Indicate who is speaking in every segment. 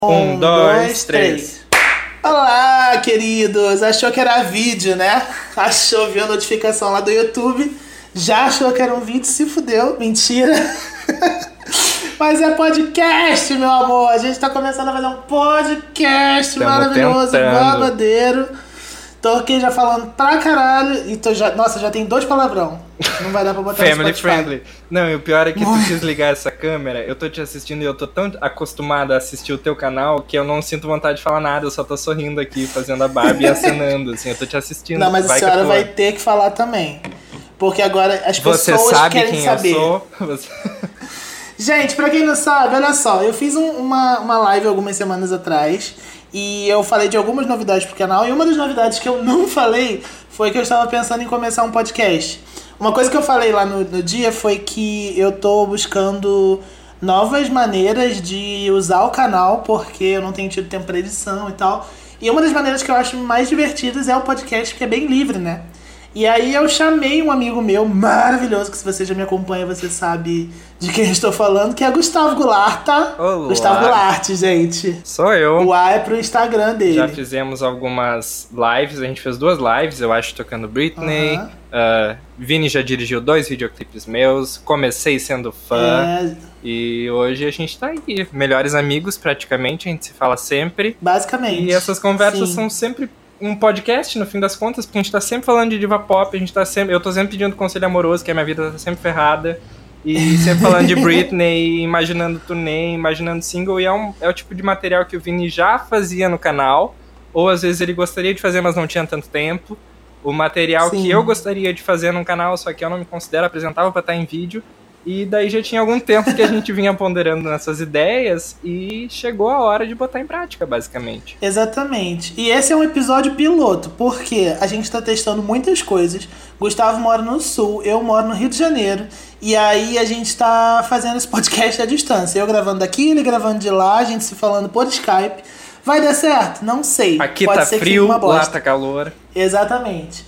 Speaker 1: Um, dois, três.
Speaker 2: Olá, queridos! Achou que era vídeo, né? Achou, viu a notificação lá do YouTube. Já achou que era um vídeo, se fudeu. Mentira. Mas é podcast, meu amor. A gente tá começando a fazer um podcast maravilhoso, babadeiro. Tô aqui já falando pra caralho. E nossa, já tem 2 palavrão. Não vai dar pra botar
Speaker 1: Family friendly. Não, e o pior é que tu quis ligar essa câmera. Eu tô te assistindo e eu tô tão acostumado a assistir o teu canal que eu não sinto vontade de falar nada. Eu só tô sorrindo aqui, fazendo a Barbie e acenando, assim. Eu tô te assistindo.
Speaker 2: Não, mas a senhora vai ter que falar também. Porque agora as pessoas querem saber.
Speaker 1: Eu sou?
Speaker 2: Gente, pra quem não sabe, olha só. Eu fiz uma live algumas semanas atrás. E eu falei de algumas novidades pro canal. E uma das novidades que eu não falei foi que eu estava pensando em começar um podcast. Uma coisa que eu falei lá no dia foi que eu tô buscando novas maneiras de usar o canal, porque eu não tenho tido tempo pra edição e tal. E uma das maneiras que eu acho mais divertidas é o podcast, porque é bem livre, né? E aí eu chamei um amigo meu maravilhoso, que se você já me acompanha, você sabe de quem eu estou falando, que é Gustavo Goulart, tá?
Speaker 1: Olá.
Speaker 2: Gustavo Goulart, gente.
Speaker 1: Sou eu.
Speaker 2: O A é pro Instagram dele.
Speaker 1: Já fizemos algumas lives, a gente fez 2 lives, eu acho, tocando Britney. Vini já dirigiu 2 videoclipes meus, comecei sendo fã. E hoje a gente tá aí, melhores amigos praticamente, a gente se fala sempre.
Speaker 2: Basicamente.
Speaker 1: E essas conversas são sempre um podcast, no fim das contas, porque a gente tá sempre falando de diva pop, eu tô sempre pedindo conselho amoroso, que a minha vida tá sempre ferrada, e sempre falando de Britney, imaginando turnê, imaginando single, e é o tipo de material que o Vini já fazia no canal, ou às vezes ele gostaria de fazer, mas não tinha tanto tempo. O material que eu gostaria de fazer no canal, só que eu não me considero apresentável pra estar em vídeo. E daí já tinha algum tempo que a gente vinha ponderando nessas ideias e chegou a hora de botar em prática, basicamente.
Speaker 2: Exatamente. E esse é um episódio piloto, porque a gente tá testando muitas coisas. Gustavo mora no Sul, eu moro no Rio de Janeiro. E aí a gente tá fazendo esse podcast à distância. Eu gravando daqui, ele gravando de lá, a gente se falando por Skype. Vai dar certo? Não sei.
Speaker 1: Aqui
Speaker 2: Pode
Speaker 1: tá
Speaker 2: ser
Speaker 1: frio,
Speaker 2: que
Speaker 1: lá tá calor.
Speaker 2: Exatamente.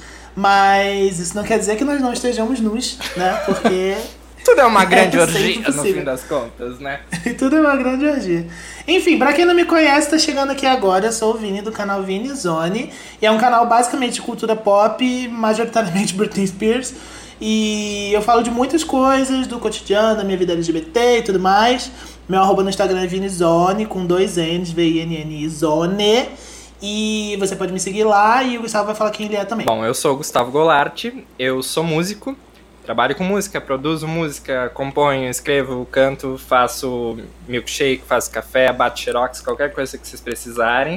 Speaker 2: Mas isso não quer dizer que nós não estejamos nus, né? Porque...
Speaker 1: Tudo é uma grande orgia, no
Speaker 2: possível.
Speaker 1: fim das contas, né?
Speaker 2: Tudo é uma grande orgia. Enfim, pra quem não me conhece, tá chegando aqui agora, eu sou o Vini, do canal Vini Zone. E é um canal basicamente de cultura pop, majoritariamente Britney Spears. E eu falo de muitas coisas, do cotidiano, da minha vida LGBT e tudo mais. Meu arroba no Instagram é ViniZone, com 2 N's, V-I-N-N-I, Zone. E você pode me seguir lá e o Gustavo vai falar quem ele é também.
Speaker 1: Bom, eu sou o Gustavo Goulart, eu sou músico. Trabalho com música, produzo música, componho, escrevo, canto, faço milkshake, faço café, bato xerox, qualquer coisa que vocês precisarem.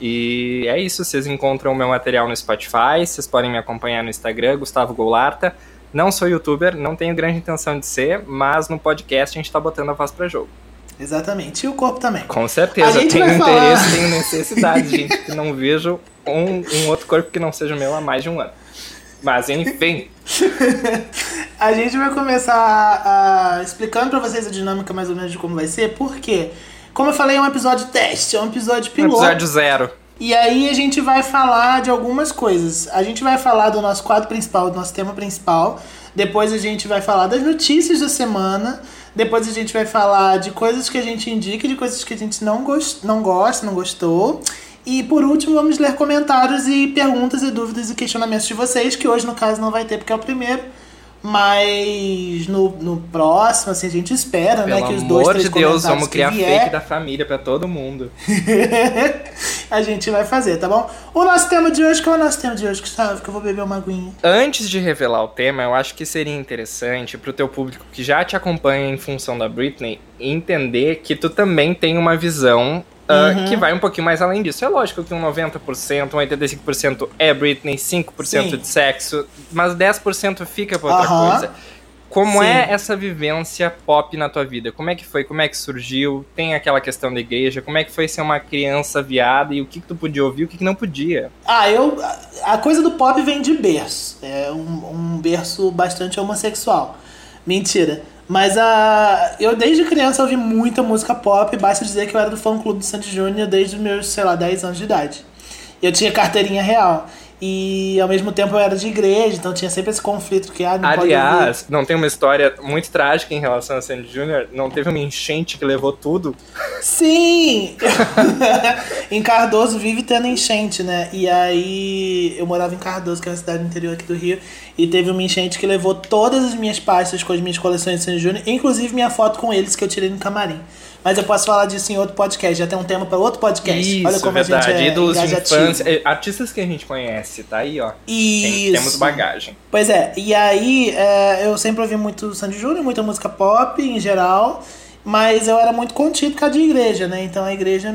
Speaker 1: E é isso, vocês encontram o meu material no Spotify, vocês podem me acompanhar no Instagram, Gustavo Goularta. Não sou youtuber, não tenho grande intenção de ser, mas no podcast a gente tá botando a voz pra jogo.
Speaker 2: Exatamente, e o corpo também.
Speaker 1: Com certeza, tenho interesse, tenho necessidade, gente, que não vejo um outro corpo que não seja o meu há mais de um ano. Mas enfim...
Speaker 2: A gente vai começar explicando pra vocês a dinâmica mais ou menos de como vai ser, porque, como eu falei, é um episódio teste, é um episódio piloto.
Speaker 1: Episódio 0.
Speaker 2: E aí a gente vai falar de algumas coisas. A gente vai falar do nosso quadro principal, do nosso tema principal. Depois a gente vai falar das notícias da semana. Depois a gente vai falar de coisas que a gente indica, de coisas que a gente não gostou. E por último, vamos ler comentários e perguntas e dúvidas e questionamentos de vocês, que hoje, no caso, não vai ter porque é o primeiro. Mas no próximo, assim, a gente espera, né, que os 2, 3
Speaker 1: comentários. Pelo amor de Deus, vamos criar fake da família pra todo mundo.
Speaker 2: A gente vai fazer, tá bom? O nosso tema de hoje, qual é o nosso tema de hoje, Gustavo? Que eu vou beber uma aguinha.
Speaker 1: Antes de revelar o tema, eu acho que seria interessante pro teu público que já te acompanha em função da Britney entender que tu também tem uma visão que vai um pouquinho mais além disso. É lógico que um 90%, um 85% é Britney, 5% de sexo, mas 10% fica pra outra coisa. Como é essa vivência pop na tua vida? Como é que foi? Como é que surgiu? Tem aquela questão da igreja? Como é que foi ser uma criança viada? E o que tu podia ouvir e o que não podia?
Speaker 2: A coisa do pop vem de berço. É um berço bastante homossexual. Mentira. Mas eu desde criança ouvi muita música pop. Basta dizer que eu era do fã-clube do Sandy Júnior desde os meus, 10 anos de idade. Eu tinha carteirinha real. E ao mesmo tempo eu era de igreja, então tinha sempre esse conflito que não
Speaker 1: aliás, não tem uma história muito trágica em relação a Sandy Júnior? Não teve uma enchente que levou tudo?
Speaker 2: Sim! Em Cardoso vive tendo enchente, né? E aí eu morava em Cardoso, que é uma cidade do interior aqui do Rio, e teve uma enchente que levou todas as minhas pastas com as minhas coleções de Sandy Júnior, inclusive minha foto com eles que eu tirei no camarim. Mas eu posso falar disso em outro podcast, já tem um tema para outro podcast.
Speaker 1: Isso,
Speaker 2: olha como
Speaker 1: verdade.
Speaker 2: A gente é
Speaker 1: ídolos de
Speaker 2: engajativo.
Speaker 1: infância, artistas que a gente conhece, tá aí, ó.
Speaker 2: Isso.
Speaker 1: Temos bagagem.
Speaker 2: Pois é, e aí eu sempre ouvi muito Sandy Júnior, muita música pop em geral, mas eu era muito contido por causa de igreja, né? Então a igreja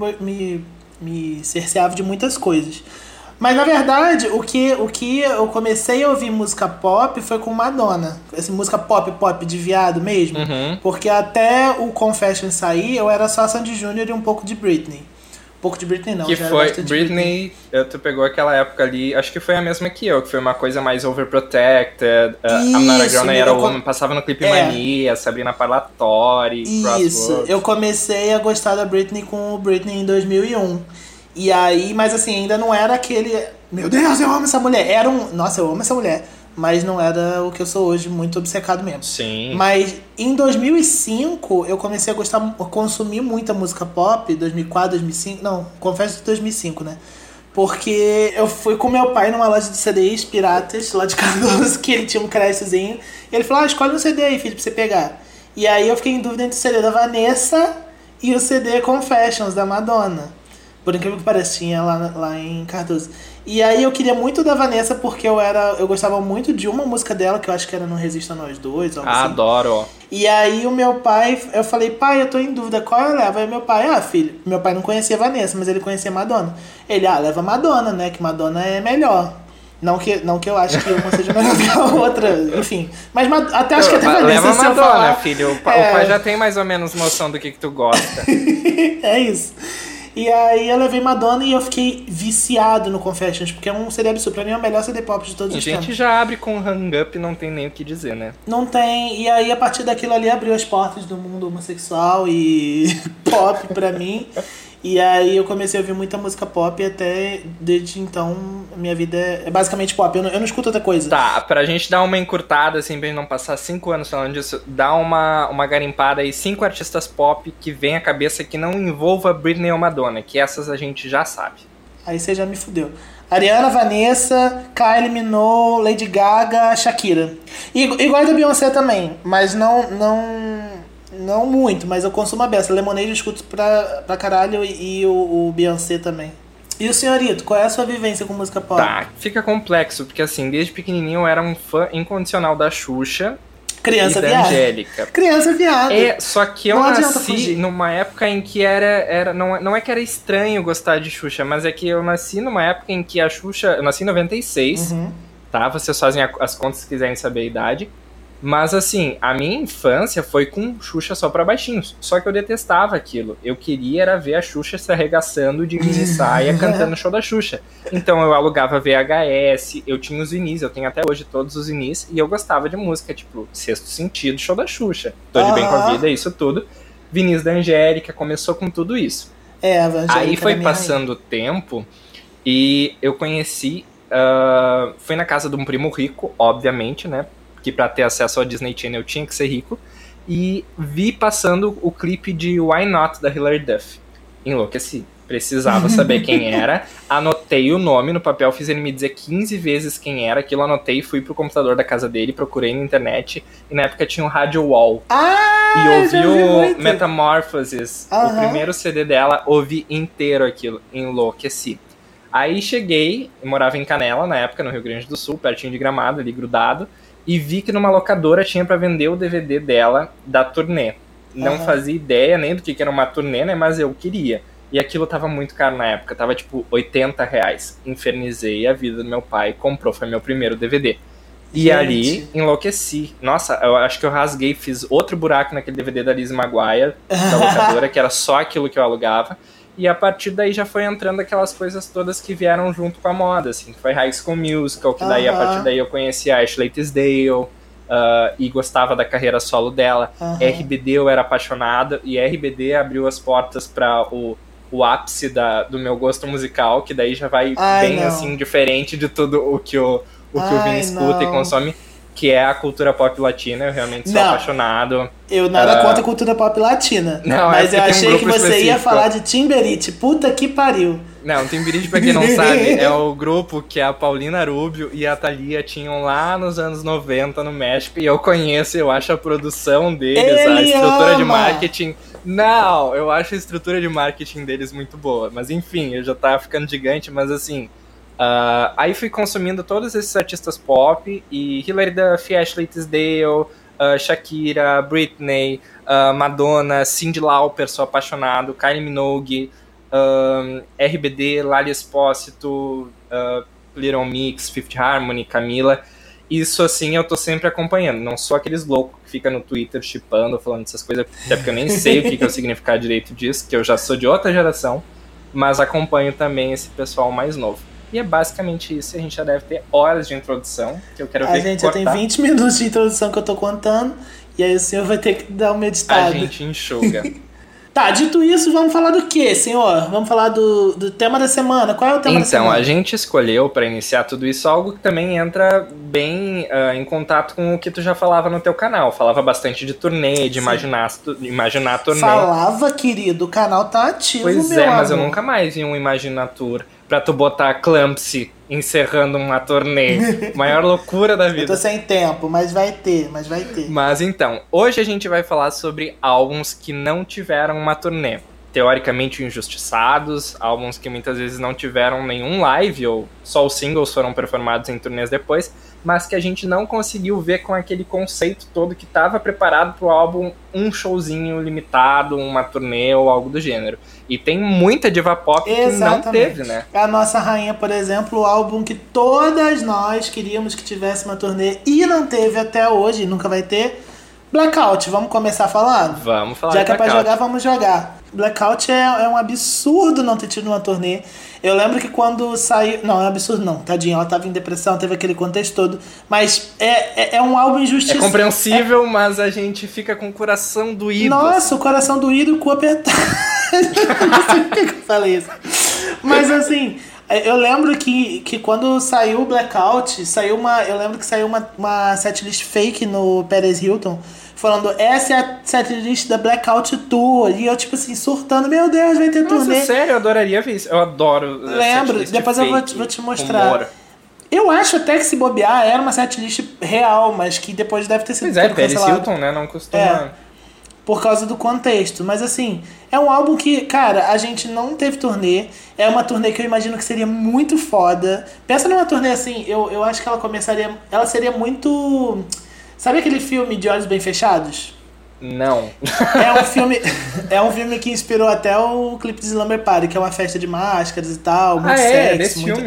Speaker 2: me cerceava de muitas coisas. Mas na verdade, o que eu comecei a ouvir música pop foi com Madonna. Assim, música pop de viado mesmo.
Speaker 1: Uhum.
Speaker 2: Porque até o Confession sair, eu era só Sandy Júnior e um pouco de Britney. Um pouco de Britney não,
Speaker 1: que
Speaker 2: já
Speaker 1: foi
Speaker 2: era bastante
Speaker 1: Britney, tu pegou aquela época ali, acho que foi a mesma que eu, que foi uma coisa mais overprotected. I'm Not a Girl, Not a Woman, passava no Clipe Mania, Sabrina Parlatore,
Speaker 2: Isso,
Speaker 1: Crossroads.
Speaker 2: eu comecei a gostar da Britney com o Britney em 2001. E aí, mas assim, ainda não era aquele... Meu Deus, eu amo essa mulher. Era nossa, eu amo essa mulher. Mas não era o que eu sou hoje, muito obcecado mesmo.
Speaker 1: Sim.
Speaker 2: Mas em 2005, eu comecei a consumir muita música pop. 2004, 2005... Não, confesso que 2005, né? Porque eu fui com meu pai numa loja de CDs piratas, lá de Cardoso, que ele tinha um créditozinho. E ele falou, escolhe um CD aí, filho, pra você pegar. E aí eu fiquei em dúvida entre o CD da Vanessa e o CD Confessions, da Madonna. Por incrível que pareça, tinha lá em Cardoso. E aí eu queria muito da Vanessa porque eu gostava muito de uma música dela, que eu acho que era Não Resista a Nós Dois, algo assim.
Speaker 1: Adoro.
Speaker 2: E aí o meu pai, eu falei, pai, eu tô em dúvida, qual eu levo? Aí meu pai, filho, meu pai não conhecia a Vanessa, mas ele conhecia a Madonna. Ele, leva a Madonna, né, que Madonna é melhor. Não que eu acho que uma seja melhor que a outra, enfim. Mas até acho que até Vanessa,
Speaker 1: leva a Madonna,
Speaker 2: falar,
Speaker 1: filho. O pai já tem mais ou menos noção do que tu gosta.
Speaker 2: É isso. E aí eu levei Madonna e eu fiquei viciado no Confessions, porque é um CD absurdo. Pra mim é o melhor CD pop de todos os tempos.
Speaker 1: A gente já abre com Hang Up e não tem nem o que dizer, né?
Speaker 2: Não tem. E aí a partir daquilo ali abriu as portas do mundo homossexual e pop pra mim. E aí eu comecei a ouvir muita música pop e até desde então minha vida é basicamente pop. Eu não escuto outra coisa.
Speaker 1: Tá, pra gente dar uma encurtada, assim, pra gente não passar 5 anos falando disso, dá uma garimpada aí, 5 artistas pop que vem à cabeça que não envolva Britney ou Madonna, que essas a gente já sabe.
Speaker 2: Aí você já me fudeu. Ariana, Vanessa, Kylie Minogue, Lady Gaga, Shakira. E gosto da Beyoncé também, mas não muito, mas eu consumo a beça. Lemonade eu escuto pra caralho e o Beyoncé também. E o senhorito, qual é a sua vivência com música pop?
Speaker 1: Tá, fica complexo, porque assim, desde pequenininho eu era um fã incondicional da Xuxa.
Speaker 2: Criança
Speaker 1: e da
Speaker 2: viada.
Speaker 1: Angélica.
Speaker 2: Criança viada.
Speaker 1: Só que eu nasci numa época em que não é que era estranho gostar de Xuxa, mas é que eu nasci numa época em que a Xuxa... Eu nasci em 96, tá? Vocês fazem as contas se quiserem saber a idade. Mas assim, a minha infância foi com Xuxa só pra baixinhos. Só que eu detestava aquilo. Eu queria era ver a Xuxa se arregaçando de mini saia cantando o show da Xuxa. Então eu alugava VHS, eu tinha os vinis, eu tenho até hoje todos os vinis, e eu gostava de música, tipo, Sexto Sentido, show da Xuxa. Tô de bem com a vida, isso tudo. Vinis da Angélica, começou com tudo isso.
Speaker 2: A Angélica.
Speaker 1: Aí foi passando o tempo e eu conheci... fui na casa de um primo rico, obviamente, né? Que pra ter acesso ao Disney Channel eu tinha que ser rico, e vi passando o clipe de Why Not, da Hilary Duff. Enlouqueci. Precisava saber quem era. Anotei o nome no papel, fiz ele me dizer 15 vezes quem era. Aquilo anotei, fui pro computador da casa dele, procurei na internet, e na época tinha o Radio Wall. E ouvi o Metamorphosis, o primeiro CD dela, ouvi inteiro aquilo. Enlouqueci. Aí cheguei, eu morava em Canela na época, no Rio Grande do Sul, pertinho de Gramado, ali grudado, e vi que numa locadora tinha pra vender o DVD dela da turnê. Não fazia ideia nem do que era uma turnê, né, mas eu queria. E aquilo tava muito caro na época, tava tipo R$80. Infernizei a vida do meu pai, comprou, foi meu primeiro DVD. E ali, enlouqueci. Nossa, eu acho que eu rasguei, fiz outro buraco naquele DVD da Lizzie Maguire, da locadora, que era só aquilo que eu alugava. E a partir daí já foi entrando aquelas coisas todas que vieram junto com a moda, assim. Foi High School Musical, que daí a partir daí eu conheci a Ashley Tisdale, e gostava da carreira solo dela. RBD eu era apaixonado, e RBD abriu as portas para o o ápice do meu gosto musical, que daí já vai bem,
Speaker 2: não.
Speaker 1: assim, diferente de tudo o que o Vini escuta e consome, que é a cultura pop latina. Eu realmente sou apaixonado.
Speaker 2: Eu nada contra a cultura pop latina.
Speaker 1: Não,
Speaker 2: mas eu achei que você
Speaker 1: específico.
Speaker 2: ia falar de Timberiche. Puta que pariu.
Speaker 1: Não, Timberiche, pra quem não sabe, é o grupo que a Paulina Rubio e a Thalia tinham lá nos anos 90 no México. E eu conheço, eu acho a produção deles, a estrutura de marketing... Não, eu acho a estrutura de marketing deles muito boa. Mas enfim, eu já tava ficando gigante, mas assim... aí fui consumindo todos esses artistas pop, e Hilary Duff, Ashley Tisdale, Shakira, Britney, Madonna, Cyndi Lauper, sou apaixonado, Kylie Minogue, RBD, Lali Espósito, Little Mix, Fifth Harmony, Camila. Isso, assim, eu tô sempre acompanhando. Não sou aqueles loucos que fica no Twitter shippando, falando essas coisas, até porque eu nem sei o que é o significado direito disso, que eu já sou de outra geração, mas acompanho também esse pessoal mais novo. E é basicamente isso. A gente já deve ter horas de introdução, que eu quero ver.
Speaker 2: Gente, já tem 20 minutos de introdução que eu tô contando, e aí o senhor vai ter que dar uma editada.
Speaker 1: A gente enxuga.
Speaker 2: Tá, dito isso, vamos falar do quê, senhor? Vamos falar do tema da semana. Qual é o tema da semana?
Speaker 1: Então, a gente escolheu, para iniciar tudo isso, algo que também entra bem em contato com o que tu já falava no teu canal. Falava bastante de turnê, de imaginar turnê.
Speaker 2: Falava, querido, o canal tá ativo,
Speaker 1: pois
Speaker 2: meu
Speaker 1: mas
Speaker 2: amor.
Speaker 1: Eu nunca mais vi um Imaginatur pra tu botar Clumpsy encerrando uma turnê. Maior loucura da vida.
Speaker 2: Eu tô sem tempo, mas vai ter.
Speaker 1: Mas então, hoje a gente vai falar sobre álbuns que não tiveram uma turnê. Teoricamente injustiçados, álbuns que muitas vezes não tiveram nenhum live, ou só os singles foram performados em turnês depois, mas que a gente não conseguiu ver com aquele conceito todo que estava preparado pro álbum, um showzinho limitado, uma turnê ou algo do gênero. E tem muita diva pop que não teve, né?
Speaker 2: A Nossa Rainha, por exemplo, o álbum que todas nós queríamos que tivesse uma turnê e não teve até hoje, nunca vai ter. Blackout, vamos começar falando?
Speaker 1: Vamos falar.
Speaker 2: Já que é pra jogar, vamos jogar. Blackout é um absurdo não ter tido uma turnê. Eu lembro que quando saiu... Não, é um absurdo não, tadinha, ela tava em depressão, teve aquele contexto todo. Mas é um álbum injustiçado.
Speaker 1: É compreensível, mas a gente fica com o coração doído.
Speaker 2: Nossa,
Speaker 1: assim.
Speaker 2: O coração doído e o cu apertado. Não sei por que eu falei isso. Mas assim... Eu lembro que quando saiu o Blackout, eu lembro que saiu uma setlist fake no Paris Hilton, falando, essa é a setlist da Blackout Tour, e eu tipo assim, surtando, meu Deus, vai ter turnê.
Speaker 1: Nossa, sério, eu adoraria ver isso, eu adoro.
Speaker 2: Lembro, depois eu vou te mostrar. Eu acho até que se bobear era uma setlist real, mas que depois deve ter sido
Speaker 1: cancelado. Paris Hilton, né, não costuma...
Speaker 2: Por causa do contexto. Mas assim, é um álbum que, cara, a gente não teve turnê. É uma turnê que eu imagino que seria muito foda. Pensa numa turnê assim, eu acho que ela seria muito... Sabe aquele filme De Olhos Bem Fechados?
Speaker 1: Não.
Speaker 2: É um filme que inspirou até o clipe de Slumber Party, que é uma festa de máscaras e tal, muito sexy.
Speaker 1: Desse
Speaker 2: muito,
Speaker 1: filme?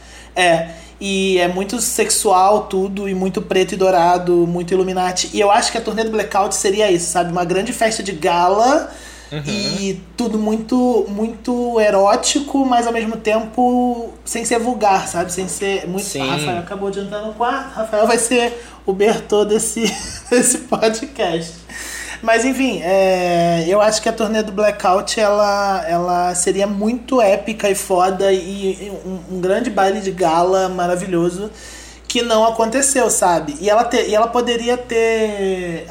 Speaker 2: E é muito sexual tudo, e muito preto e dourado, muito Illuminati. E eu acho que a turnê do Blackout seria isso, sabe? Uma grande festa de gala, e tudo muito, muito erótico, mas ao mesmo tempo sem ser vulgar, sabe? Sem ser muito...
Speaker 1: Sim.
Speaker 2: Rafael acabou de entrar no quarto. Rafael vai ser o Bertô desse podcast. Mas enfim, eu acho que a turnê do Blackout ela seria muito épica e foda, e um grande baile de gala maravilhoso que não aconteceu, sabe? E ela poderia ter...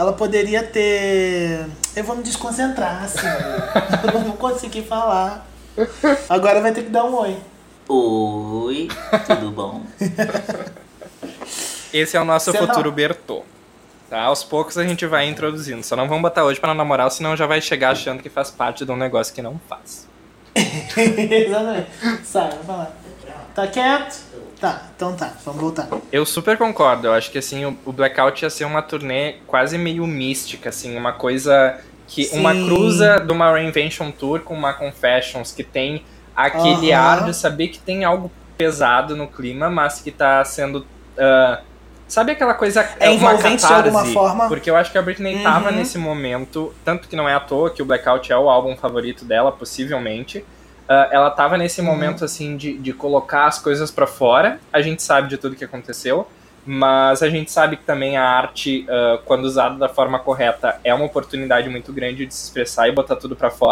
Speaker 2: Eu vou me desconcentrar, assim. Eu não vou conseguir falar. Agora vai ter que dar um oi.
Speaker 3: Oi, tudo bom?
Speaker 1: Esse é o nosso futuro Bertô. Tá? Aos poucos a gente vai introduzindo. Só não vamos botar hoje pra namorar, senão já vai chegar achando que faz parte de um negócio que não faz.
Speaker 2: Exatamente. Sai, vai lá. Tá quieto? Tá, então tá, vamos voltar.
Speaker 1: Eu super concordo. Eu acho que assim, o Blackout ia ser uma turnê quase meio mística, assim, uma coisa que...
Speaker 2: Sim.
Speaker 1: Uma cruza de uma Reinvention Tour com uma Confessions, que tem aquele ar de saber que tem algo pesado no clima, mas que tá sendo... sabe aquela coisa...
Speaker 2: envolvente de alguma forma.
Speaker 1: Porque eu acho que a Britney tava nesse momento, tanto que não é à toa que o Blackout é o álbum favorito dela, possivelmente. Ela tava nesse momento, assim, de colocar as coisas pra fora. A gente sabe de tudo que aconteceu, mas a gente sabe que também a arte, quando usada da forma correta, é uma oportunidade muito grande de se expressar e botar tudo pra fora.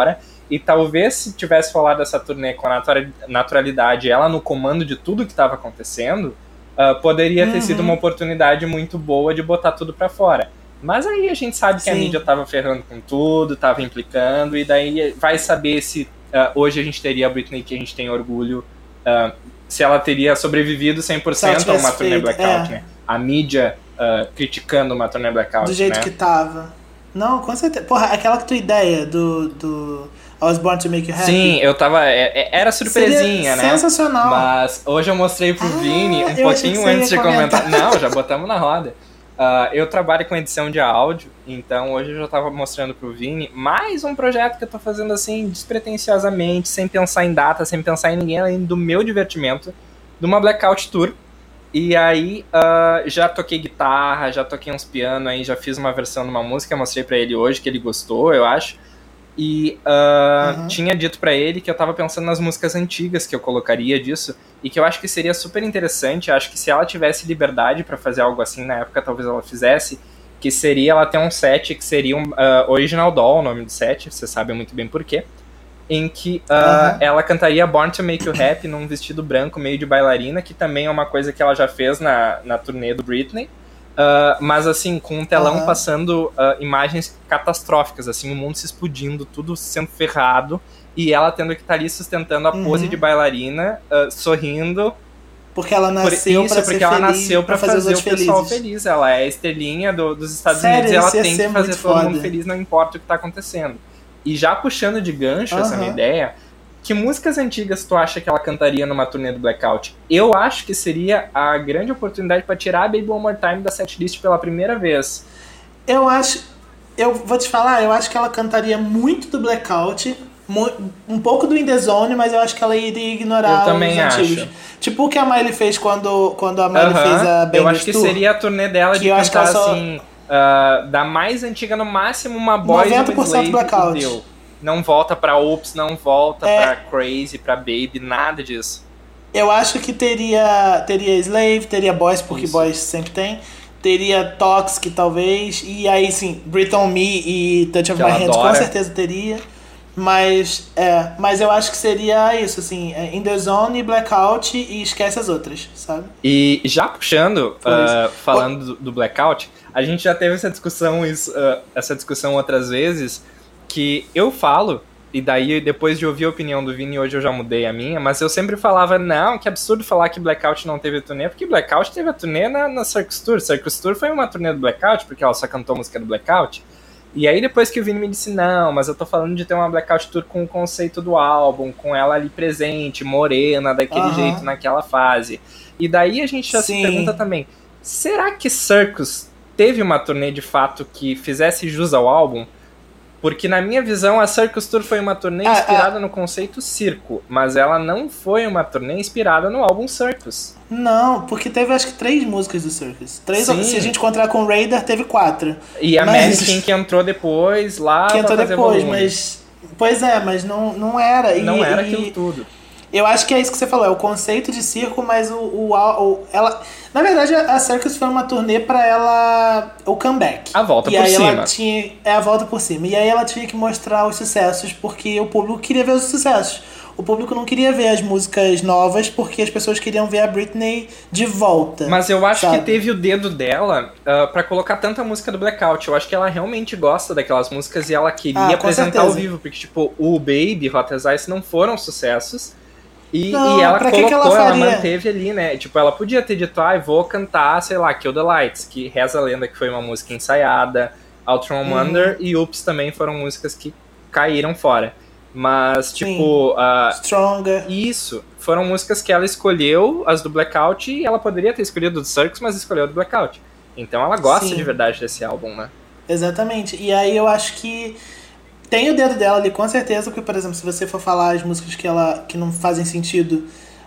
Speaker 1: E talvez se tivesse rolado essa turnê com a naturalidade, ela no comando de tudo que estava acontecendo, poderia ter sido uma oportunidade muito boa de botar tudo pra fora. Mas aí a gente sabe que a mídia tava ferrando com tudo, tava implicando, e daí vai saber se hoje a gente teria a Britney que a gente tem orgulho, se ela teria sobrevivido 100% a uma turnê blackout, né? A mídia criticando uma turnê blackout,
Speaker 2: do jeito, né, que tava. Não, com certeza. Porra, aquela tua ideia do I Was Born to Make You Happy.
Speaker 1: Sim, eu tava... Era surpresinha, né?
Speaker 2: Sensacional.
Speaker 1: Mas hoje eu mostrei pro Vini um pouquinho antes de comentar. Não, já botamos na roda. Eu trabalho com edição de áudio, então hoje eu já tava mostrando pro Vini mais um projeto que eu tô fazendo assim, despretensiosamente, sem pensar em data, sem pensar em ninguém, além do meu divertimento, de uma Blackout Tour. E aí, já toquei guitarra, já toquei uns pianos, aí já fiz uma versão de uma música, mostrei pra ele hoje, que ele gostou, eu acho. E tinha dito pra ele que eu tava pensando nas músicas antigas que eu colocaria disso, e que eu acho que seria super interessante, acho que se ela tivesse liberdade pra fazer algo assim na época, talvez ela fizesse, que seria ela ter um set que seria um Original Doll, o nome do set, você sabe muito bem por quê, em que ela cantaria Born to Make You Happy num vestido branco meio de bailarina, que também é uma coisa que ela já fez na turnê do Britney, mas assim, com um telão passando imagens catastróficas, assim, o mundo se explodindo, tudo sendo ferrado, e ela tendo que estar ali sustentando a pose de bailarina, sorrindo.
Speaker 2: Porque ela nasceu pra ser
Speaker 1: porque ela
Speaker 2: feliz,
Speaker 1: nasceu pra fazer o pessoal feliz. Ela é a estrelinha dos Estados Unidos e ela tem que fazer todo mundo feliz, não importa o que tá acontecendo. E já puxando de gancho essa minha ideia, que músicas antigas tu acha que ela cantaria numa turnê do Blackout? Eu acho que seria a grande oportunidade pra tirar a Baby One More Time da setlist pela primeira vez.
Speaker 2: Eu vou te falar, eu acho que ela cantaria muito do Blackout, um pouco do In The Zone, mas eu acho que ela iria ignorar os antigos. Acho. Tipo o que a Miley fez quando a Miley fez a Bangers
Speaker 1: Eu acho que
Speaker 2: Tour,
Speaker 1: seria a turnê dela de cantar assim, da mais antiga no máximo uma Boys
Speaker 2: 90% Blackout.
Speaker 1: Deu. Não volta pra Oops, não volta pra Crazy, pra Baby, nada disso.
Speaker 2: Eu acho que teria Slave, teria Boys, porque Boys sempre tem. Teria Toxic, talvez. E aí, sim, Breathe On Me e Touch of My Hands com certeza teria. Mas eu acho que seria isso, assim, In The Zone, Blackout e esquece as outras, sabe?
Speaker 1: E já puxando, falando do Blackout, a gente já teve essa discussão outras vezes, que eu falo, e daí depois de ouvir a opinião do Vini, hoje eu já mudei a minha, mas eu sempre falava, não, que absurdo falar que Blackout não teve turnê, porque Blackout teve a turnê na Circus Tour. Circus Tour foi uma turnê do Blackout, porque ela só cantou a música do Blackout. E aí depois que o Vini me disse, não, mas eu tô falando de ter uma Blackout Tour com o conceito do álbum, com ela ali presente, morena, daquele jeito, naquela fase. E daí a gente já se pergunta também, será que Circus teve uma turnê de fato que fizesse jus ao álbum? Porque na minha visão a Circus Tour foi uma turnê inspirada no conceito circo, mas ela não foi uma turnê inspirada no álbum Circus.
Speaker 2: Não, porque teve acho que 3 músicas do Circus. 3, se a gente contar com o Raider, teve 4.
Speaker 1: E a Mannequin que entrou depois lá
Speaker 2: que entrou
Speaker 1: pra fazer
Speaker 2: depois,
Speaker 1: volume.
Speaker 2: Mas... Pois é, mas não era.
Speaker 1: Não era aquilo tudo.
Speaker 2: Eu acho que é isso que você falou, é o conceito de circo, mas ela... Na verdade, a Circus foi uma turnê pra ela... O comeback.
Speaker 1: A volta
Speaker 2: por
Speaker 1: cima.
Speaker 2: E aí ela tinha... a volta por cima. E aí ela tinha que mostrar os sucessos, porque o público queria ver os sucessos. O público não queria ver as músicas novas, porque as pessoas queriam ver a Britney de volta.
Speaker 1: Mas eu acho que teve o dedo dela pra colocar tanta música do Blackout. Eu acho que ela realmente gosta daquelas músicas e ela queria apresentar ao vivo. Porque, tipo, o Baby, Hot as Ice não foram sucessos. E ela colocou, ela manteve ali, né? Tipo, ela podia ter dito, vou cantar, sei lá, Kill the Lights, que reza a lenda que foi uma música ensaiada, Outrun Wonder e Oops também foram músicas que caíram fora. Mas, tipo...
Speaker 2: Stronger.
Speaker 1: Isso. Foram músicas que ela escolheu, as do Blackout, e ela poderia ter escolhido do Circus, mas escolheu do Blackout. Então ela gosta de verdade desse álbum, né?
Speaker 2: Exatamente. E aí eu acho que tem o dedo dela ali, com certeza, porque, por exemplo, se você for falar as músicas que não fazem sentido,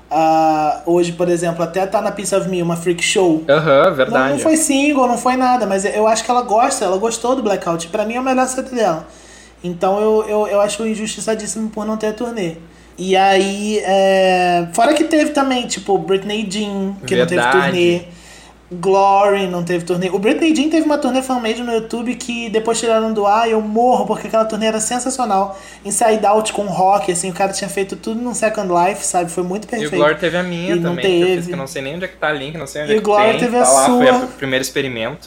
Speaker 2: hoje, por exemplo, até tá na Piece of Me, uma Freak Show.
Speaker 1: Verdade.
Speaker 2: Não foi single, não foi nada, mas eu acho que ela gostou do Blackout. Pra mim é o melhor set dela. Então eu acho injustiçadíssimo por não ter a turnê. E aí, fora que teve também, tipo, Britney Jean, que não teve turnê. Glory não teve turnê. O Britney Jean teve uma turnê fan-made no YouTube que depois tiraram do ar e eu morro, porque aquela turnê era sensacional. Inside Out com rock, assim, o cara tinha feito tudo num Second Life, sabe? Foi muito perfeito.
Speaker 1: E o Glory teve a minha
Speaker 2: e
Speaker 1: também,
Speaker 2: não
Speaker 1: que
Speaker 2: teve.
Speaker 1: eu fiz, que eu não sei nem onde é que tá a link, não sei onde
Speaker 2: E
Speaker 1: é
Speaker 2: o
Speaker 1: que
Speaker 2: Glory
Speaker 1: tem.
Speaker 2: teve
Speaker 1: Tá
Speaker 2: a
Speaker 1: lá,
Speaker 2: sua.
Speaker 1: foi o primeiro experimento.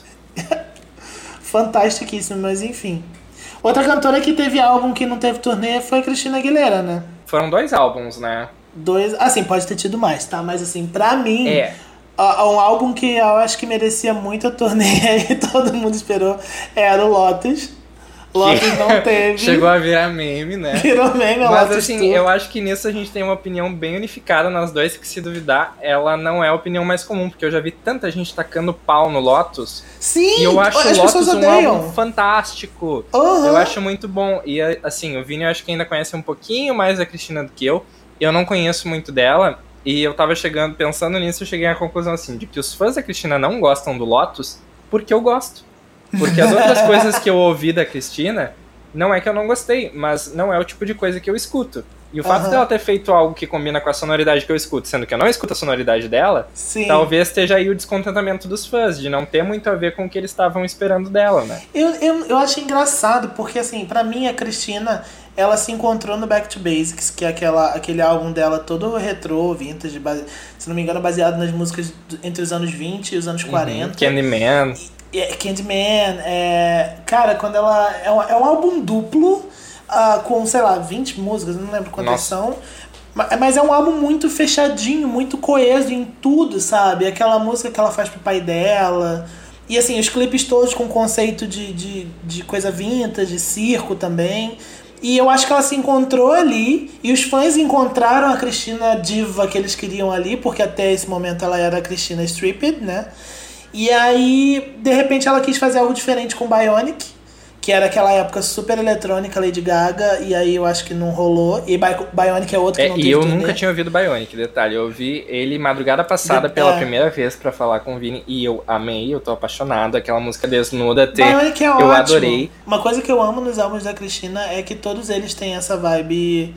Speaker 2: Fantastiquíssimo, mas enfim. Outra cantora que teve álbum que não teve turnê foi a Christina Aguilera, né?
Speaker 1: Foram 2 álbuns, né?
Speaker 2: 2, assim, pode ter tido mais, tá? Mas assim, pra mim,
Speaker 1: É.
Speaker 2: um álbum que eu acho que merecia muito a turnê e todo mundo esperou era o Lotus. Lotus não teve.
Speaker 1: Chegou a virar meme, né?
Speaker 2: Virou meme, a
Speaker 1: Mas
Speaker 2: Lotus
Speaker 1: assim,
Speaker 2: Tour.
Speaker 1: eu acho que nisso a gente tem uma opinião bem unificada nós dois, que se duvidar, ela não é a opinião mais comum, porque eu já vi tanta gente tacando pau no Lotus.
Speaker 2: Sim,
Speaker 1: E eu acho
Speaker 2: as
Speaker 1: o Lotus
Speaker 2: pessoas
Speaker 1: um
Speaker 2: odeiam.
Speaker 1: álbum fantástico.
Speaker 2: Uhum.
Speaker 1: Eu acho muito bom. E assim, o Vini eu acho que ainda conhece um pouquinho mais da Cristina do que eu. Eu não conheço muito dela. E eu tava pensando nisso, eu cheguei à conclusão assim, de que os fãs da Cristina não gostam do Lotus porque eu gosto. Porque as outras coisas que eu ouvi da Cristina, não é que eu não gostei, mas não é o tipo de coisa que eu escuto. E o fato dela ter feito algo que combina com a sonoridade que eu escuto, sendo que eu não escuto a sonoridade dela,
Speaker 2: Sim.
Speaker 1: talvez esteja aí o descontentamento dos fãs, de não ter muito a ver com o que eles estavam esperando dela, né?
Speaker 2: Eu achei engraçado, porque assim, pra mim a Cristina, ela se encontrou no Back to Basics, que é aquele álbum dela todo retrô, vintage, se não me engano, baseado nas músicas entre os anos 20 e os anos 40.
Speaker 1: Candyman.
Speaker 2: Candyman, cara, quando ela. É um álbum duplo, com, sei lá, 20 músicas, não lembro quantas são. Mas é um álbum muito fechadinho, muito coeso em tudo, sabe? Aquela música que ela faz pro pai dela. E assim, os clipes todos com conceito de coisa vintage, circo também. E eu acho que ela se encontrou ali, e os fãs encontraram a Cristina diva que eles queriam ali, porque até esse momento ela era a Cristina Stripped, né? E aí, de repente, ela quis fazer algo diferente com Bionic, que era aquela época super eletrônica, Lady Gaga, e aí eu acho que não rolou. E Bionic é outro que não teve
Speaker 1: E eu
Speaker 2: turnê.
Speaker 1: nunca tinha ouvido Bionic, detalhe. Eu ouvi ele madrugada passada pela primeira vez pra falar com o Vini, e eu amei, eu tô apaixonado. Aquela música Desnuda,
Speaker 2: Bionic é
Speaker 1: eu
Speaker 2: ótimo.
Speaker 1: adorei.
Speaker 2: Uma coisa que eu amo nos álbuns da Cristina é que todos eles têm essa vibe.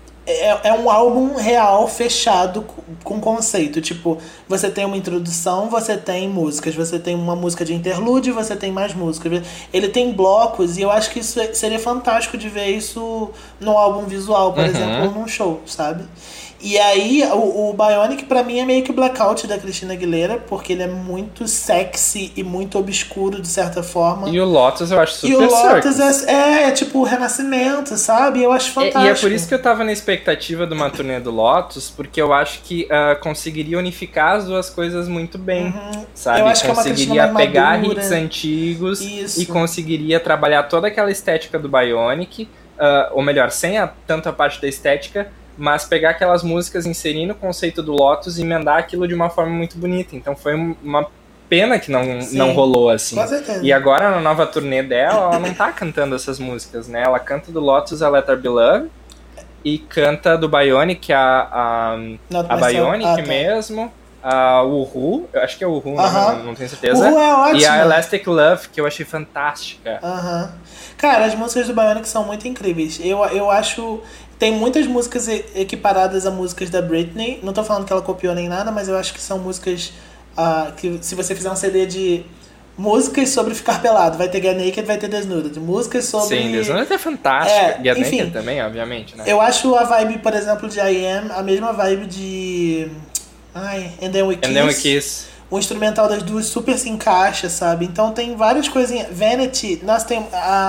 Speaker 2: É um álbum real, fechado, com conceito. Tipo, você tem uma introdução, você tem músicas, você tem uma música de interlude, você tem mais músicas. Ele tem blocos, e eu acho que isso seria fantástico de ver isso no álbum visual, por exemplo, ou num show, sabe? E aí, o Bionic pra mim é meio que o Blackout da Cristina Aguilera, porque ele é muito sexy e muito obscuro, de certa forma.
Speaker 1: E o Lotus eu acho super
Speaker 2: E o Lotus
Speaker 1: circus.
Speaker 2: é tipo o renascimento, sabe? Eu acho fantástico.
Speaker 1: E é por isso que eu tava na expectativa de uma turnê do Lotus, porque eu acho que conseguiria unificar as duas coisas muito bem, sabe?
Speaker 2: Eu acho que é uma Cristina
Speaker 1: conseguiria
Speaker 2: mais
Speaker 1: pegar
Speaker 2: madura.
Speaker 1: hits antigos
Speaker 2: Isso.
Speaker 1: e conseguiria trabalhar toda aquela estética do Bionic, ou melhor, sem tanto a parte da estética, mas pegar aquelas músicas, inserir no conceito do Lotus e emendar aquilo de uma forma muito bonita. Então foi uma pena que não rolou assim.
Speaker 2: Com certeza.
Speaker 1: E agora na nova turnê dela, ela não tá cantando essas músicas, né? Ela canta do Lotus a Let Her Be Loved e canta do Bionic a Bionic mesmo. O Who, eu acho que é o Who, não tenho certeza.
Speaker 2: O Who é ótimo.
Speaker 1: E a Elastic Love, que eu achei fantástica.
Speaker 2: Cara, as músicas do Bionic são muito incríveis. Eu acho... Tem muitas músicas equiparadas a músicas da Britney. Não tô falando que ela copiou nem nada, mas eu acho que são músicas que se você fizer um CD de músicas sobre ficar pelado, vai ter Get Naked, vai ter Desnuda. Músicas sobre...
Speaker 1: Sim, Desnuda é fantástica. Get
Speaker 2: enfim,
Speaker 1: Naked também, obviamente, né?
Speaker 2: Eu acho a vibe, por exemplo, de I Am, a mesma vibe de... And Then We Kiss. O instrumental das duas super se encaixa, sabe? Então tem várias coisinhas. Vanity, nós temos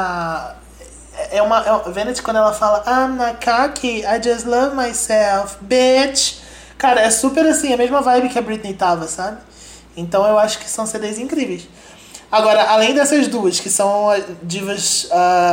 Speaker 2: Vanity, quando ela fala I'm not cocky, I just love myself, bitch. Cara, é super assim, a mesma vibe que a Britney tava, sabe? Então eu acho que são CDs incríveis. Agora, além dessas duas, que são divas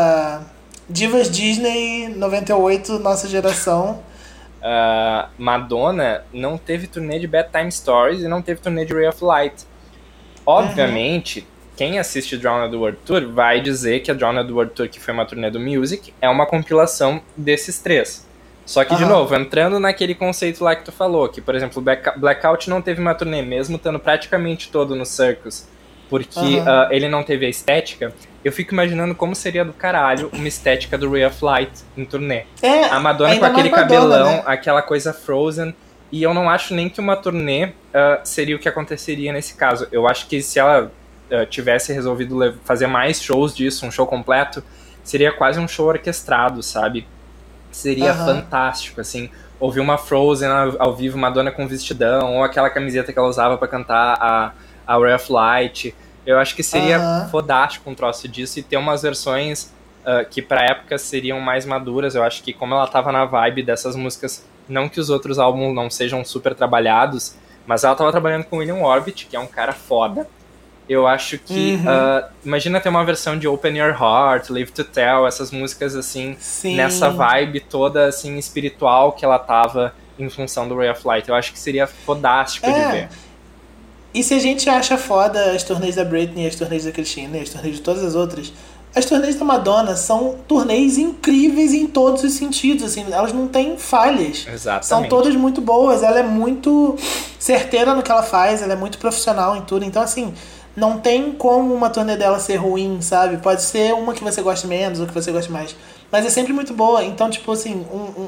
Speaker 2: Disney 98, nossa geração.
Speaker 1: Madonna não teve turnê de Bedtime Stories e não teve turnê de Ray of Light. Obviamente, quem assiste Drowned World Tour vai dizer que a Drowned World Tour, que foi uma turnê do Music, é uma compilação desses três. Só que, de novo, entrando naquele conceito lá que tu falou, que, por exemplo, Blackout não teve uma turnê, mesmo estando praticamente todo no Circus, porque ele não teve a estética. Eu fico imaginando como seria do caralho uma estética do Ray of Light em turnê. A Madonna com aquele cabelão, né? Aquela coisa Frozen. E eu não acho nem que uma turnê seria o que aconteceria nesse caso. Eu acho que se ela tivesse resolvido fazer mais shows disso, um show completo, seria quase um show orquestrado, sabe? Seria fantástico, assim. Ouvir uma Frozen ao vivo, Madonna com vestidão, ou aquela camiseta que ela usava pra cantar a Ray of Light. Eu acho que seria fodástico um troço disso, e ter umas versões que pra época seriam mais maduras. Eu acho que como ela tava na vibe dessas músicas, não que os outros álbuns não sejam super trabalhados, mas ela tava trabalhando com William Orbit, que é um cara foda. Eu acho que, imagina ter uma versão de Open Your Heart, Live to Tell, essas músicas assim, nessa vibe toda assim espiritual que ela tava em função do Ray of Light. Eu acho que seria fodástico de ver.
Speaker 2: E se a gente acha foda as turnês da Britney, as turnês da Christina, as turnês de todas as outras, as turnês da Madonna são turnês incríveis em todos os sentidos, assim, elas não têm falhas.
Speaker 1: Exatamente.
Speaker 2: São todas muito boas, ela é muito certeira no que ela faz, ela é muito profissional em tudo, então assim, não tem como uma turnê dela ser ruim, sabe? Pode ser uma que você goste menos ou que você goste mais, mas é sempre muito boa. Então, tipo assim,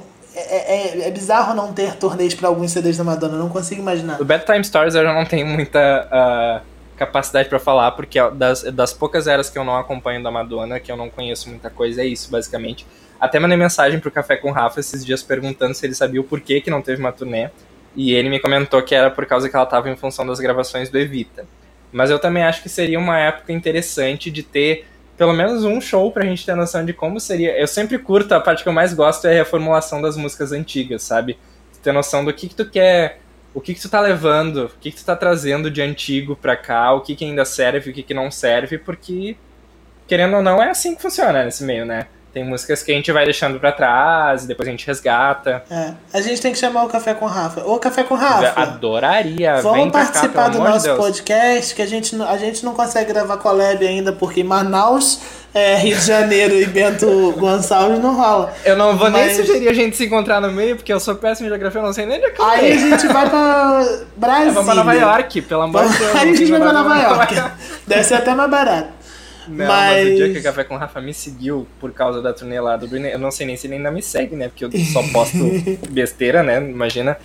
Speaker 2: é bizarro não ter turnês pra alguns CDs da Madonna, eu não consigo imaginar.
Speaker 1: O Bad Time Stories eu já não tenho muita capacidade pra falar, porque das poucas eras que eu não acompanho da Madonna, que eu não conheço muita coisa, é isso, basicamente. Até mandei mensagem pro Café com o Rafa esses dias perguntando se ele sabia o porquê que não teve uma turnê, e ele me comentou que era por causa que ela tava em função das gravações do Evita. Mas eu também acho que seria uma época interessante de ter pelo menos um show pra gente ter noção de como seria. Eu sempre curto, a parte que eu mais gosto é a reformulação das músicas antigas, sabe? Ter noção do que tu quer, o que tu tá levando, o que tu tá trazendo de antigo pra cá, o que ainda serve, o que não serve, porque, querendo ou não, é assim que funciona nesse meio, né? Tem músicas que a gente vai deixando pra trás, e depois a gente resgata.
Speaker 2: A gente tem que chamar o Café com o Rafa. Ô, Café com o Rafa!
Speaker 1: Adoraria!
Speaker 2: Vamos participar do nosso podcast, que a gente não consegue gravar collab ainda, porque Manaus, Rio de Janeiro e Bento Gonçalves não rola.
Speaker 1: Eu não vou nem sugerir a gente se encontrar no meio, porque eu sou péssimo em geografia, eu não sei nem onde é que eu
Speaker 2: Aí a gente vai pra Brasília.
Speaker 1: Vamos pra Nova York, pelo amor de Deus.
Speaker 2: Aí a gente vai pra Nova York. Deve ser até mais barato.
Speaker 1: Não, mas o dia que o Café com o Rafa me seguiu por causa da turnê lá do Britney, eu não sei nem se ele ainda me segue, né? Porque eu só posto besteira, né? Imagina.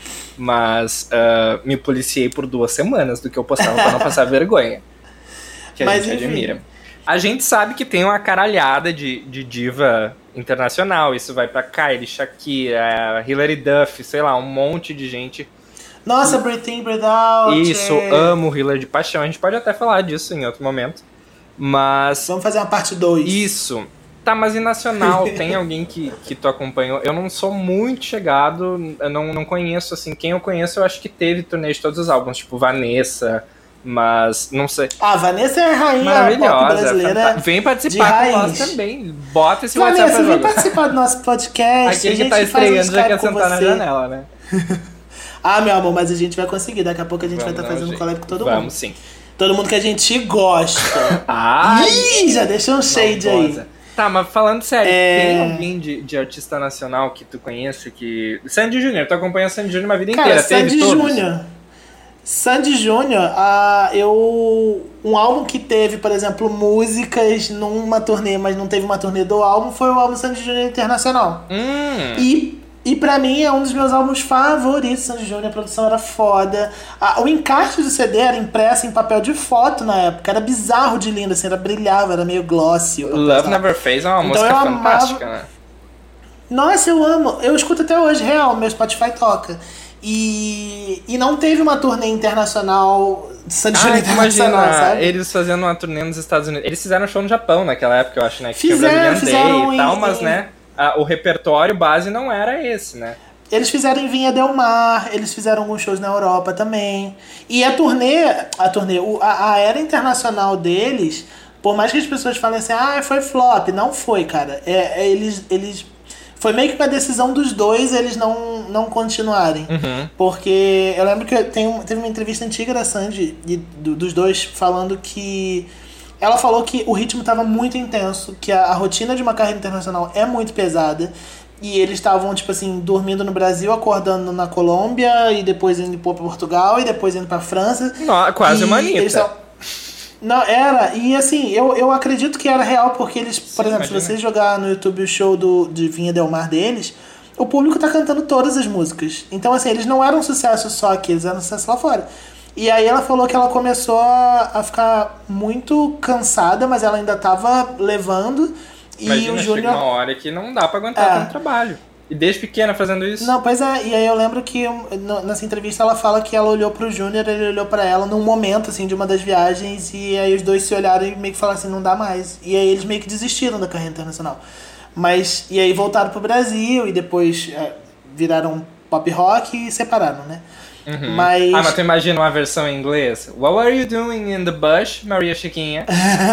Speaker 1: Mas me policiei por 2 semanas do que eu postava pra não passar vergonha. Que a gente admira. A gente sabe que tem uma caralhada de diva internacional. Isso vai pra Kylie, Shakira, Hilary Duff, sei lá, um monte de gente.
Speaker 2: Nossa, Breathe In, Breathe Out.
Speaker 1: Isso, amo Hilary de paixão. A gente pode até falar disso em outro momento. Mas...
Speaker 2: Vamos fazer uma parte 2.
Speaker 1: Isso. Tá, mas e nacional? Tem alguém que tu acompanhou? Eu não sou muito chegado, eu não conheço, assim, quem eu conheço eu acho que teve turnê de todos os álbuns, tipo Vanessa, mas não sei.
Speaker 2: Vanessa é a rainha
Speaker 1: maravilhosa,
Speaker 2: pop brasileira.
Speaker 1: Vem participar com nós também. Bota esse
Speaker 2: Vanessa,
Speaker 1: WhatsApp pra
Speaker 2: vem participar do nosso podcast.
Speaker 1: Aqui que tá estreando já quer sentar na janela, né?
Speaker 2: Meu amor, mas a gente vai conseguir. Daqui a pouco a gente vai estar fazendo collab com todo mundo.
Speaker 1: Vamos sim.
Speaker 2: Todo mundo que a gente gosta.
Speaker 1: Ih,
Speaker 2: já deixou um shade aí.
Speaker 1: Tá, mas falando sério, tem alguém de artista nacional que tu conhece que... Sandy Júnior, tu acompanha Sandy Júnior uma vida inteira, teve todos?
Speaker 2: Sandy Júnior, um álbum que teve, por exemplo, músicas numa turnê, mas não teve uma turnê do álbum, foi o álbum Sandy Júnior Internacional. E pra mim é um dos meus álbuns favoritos, Sandy Júnior, a produção era foda. O encarte do CD era impresso em papel de foto na época, era bizarro de lindo, assim, brilhava, era meio glossy.
Speaker 1: Love Never Fades é uma música fantástica, né?
Speaker 2: Nossa, eu amo, eu escuto até hoje, real, meu Spotify toca. E não teve uma turnê internacional de Sandy Júnior Internacional,
Speaker 1: imagina,
Speaker 2: sabe?
Speaker 1: Eles fazendo uma turnê nos Estados Unidos. Eles fizeram show no Japão naquela época, eu acho, né? Que
Speaker 2: fizeram
Speaker 1: Day e tal, mas, né? O repertório base não era esse, né?
Speaker 2: Eles fizeram em Vinha Del Mar, eles fizeram alguns shows na Europa também. E a era internacional deles, por mais que as pessoas falem assim, foi flop, não foi, cara. Eles foi meio que uma decisão dos dois eles não continuarem. Porque eu lembro que teve uma entrevista antiga da Sandy, dos dois, falando que... Ela falou que o ritmo estava muito intenso, que a rotina de uma carreira internacional é muito pesada. E eles estavam, tipo assim, dormindo no Brasil, acordando na Colômbia, e depois indo para Portugal, e depois indo pra França.
Speaker 1: Quase uma Anitta.
Speaker 2: Não, era. E assim, eu acredito que era real, porque eles, por exemplo, se você jogar no YouTube o show de Vinha Del Mar deles, o público tá cantando todas as músicas. Então, assim, eles não eram um sucesso só aqui, eles eram um sucesso lá fora. E aí ela falou que ela começou a ficar muito cansada, mas ela ainda tava levando.
Speaker 1: Imagina,
Speaker 2: e o
Speaker 1: chega
Speaker 2: Júnior...
Speaker 1: uma hora que não dá pra aguentar tanto trabalho. E desde pequena fazendo isso.
Speaker 2: Não, pois é, e aí eu lembro que nessa entrevista ela fala que ela olhou pro Júnior, ele olhou pra ela num momento, assim, de uma das viagens, e aí os dois se olharam e meio que falaram assim, não dá mais. E aí eles meio que desistiram da carreira internacional. Mas, e aí voltaram pro Brasil, e depois viraram pop rock e separaram, né?
Speaker 1: Uhum.
Speaker 2: Mas
Speaker 1: tu imagina uma versão em inglês? What were you doing in the bush, Maria Chiquinha?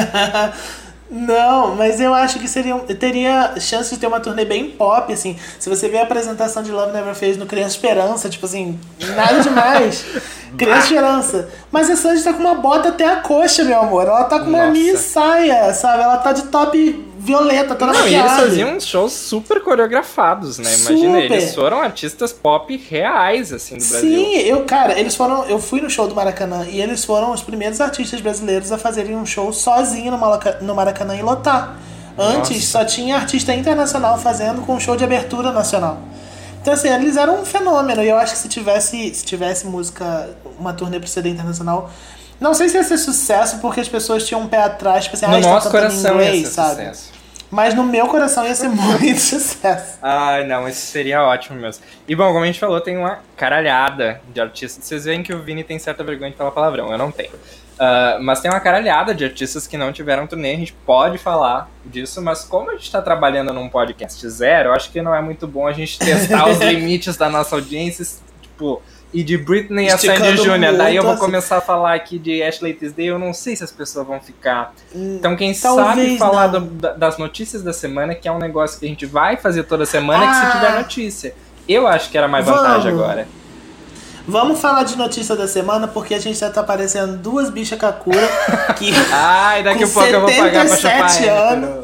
Speaker 2: Não, mas eu acho que teria chance de ter uma turnê bem pop, assim. Se você ver a apresentação de Love Never Fades no Criança Esperança, tipo assim, nada demais. Criança Esperança. Mas a Sandy tá com uma bota até a coxa, meu amor. Ela tá com uma mini saia, sabe? Ela tá de top violeta, toda maquiada.
Speaker 1: E eles faziam uns shows super coreografados, né? Imagina, eles foram artistas pop reais, assim, do Brasil.
Speaker 2: Sim, eu fui no show do Maracanã e eles foram os primeiros artistas brasileiros a fazerem um show sozinho no Maracanã e lotar. Antes só tinha artista internacional fazendo com show de abertura nacional. Então, assim, eles eram um fenômeno. E eu acho que se tivesse música, uma turnê pro CD internacional, não sei se ia ser sucesso, porque as pessoas tinham um pé atrás, tipo assim,
Speaker 1: no nosso coração ia ser
Speaker 2: sabe?
Speaker 1: Sucesso.
Speaker 2: Mas no meu coração ia ser muito sucesso.
Speaker 1: Ai, não, isso seria ótimo mesmo. E bom, como a gente falou, tem uma caralhada de artistas. Vocês veem que o Vini tem certa vergonha de falar palavrão, eu não tenho. Mas tem uma caralhada de artistas que não tiveram turnê, a gente pode falar disso, mas como a gente tá trabalhando num podcast zero, eu acho que não é muito bom a gente testar os limites da nossa audiência, tipo... E de Britney a Sandy Júnior. Daí eu vou começar a falar aqui de Ashley Tisdale. Eu não sei se as pessoas vão ficar. Então quem sabe falar das notícias da semana, que é um negócio que a gente vai fazer toda semana, que se tiver notícia. Eu acho que era mais vantagem agora.
Speaker 2: Vamos falar de notícia da semana, porque a gente já tá parecendo duas bichas Kakura que
Speaker 1: ai, daqui a pouco eu vou pagar pra chapar
Speaker 2: anos.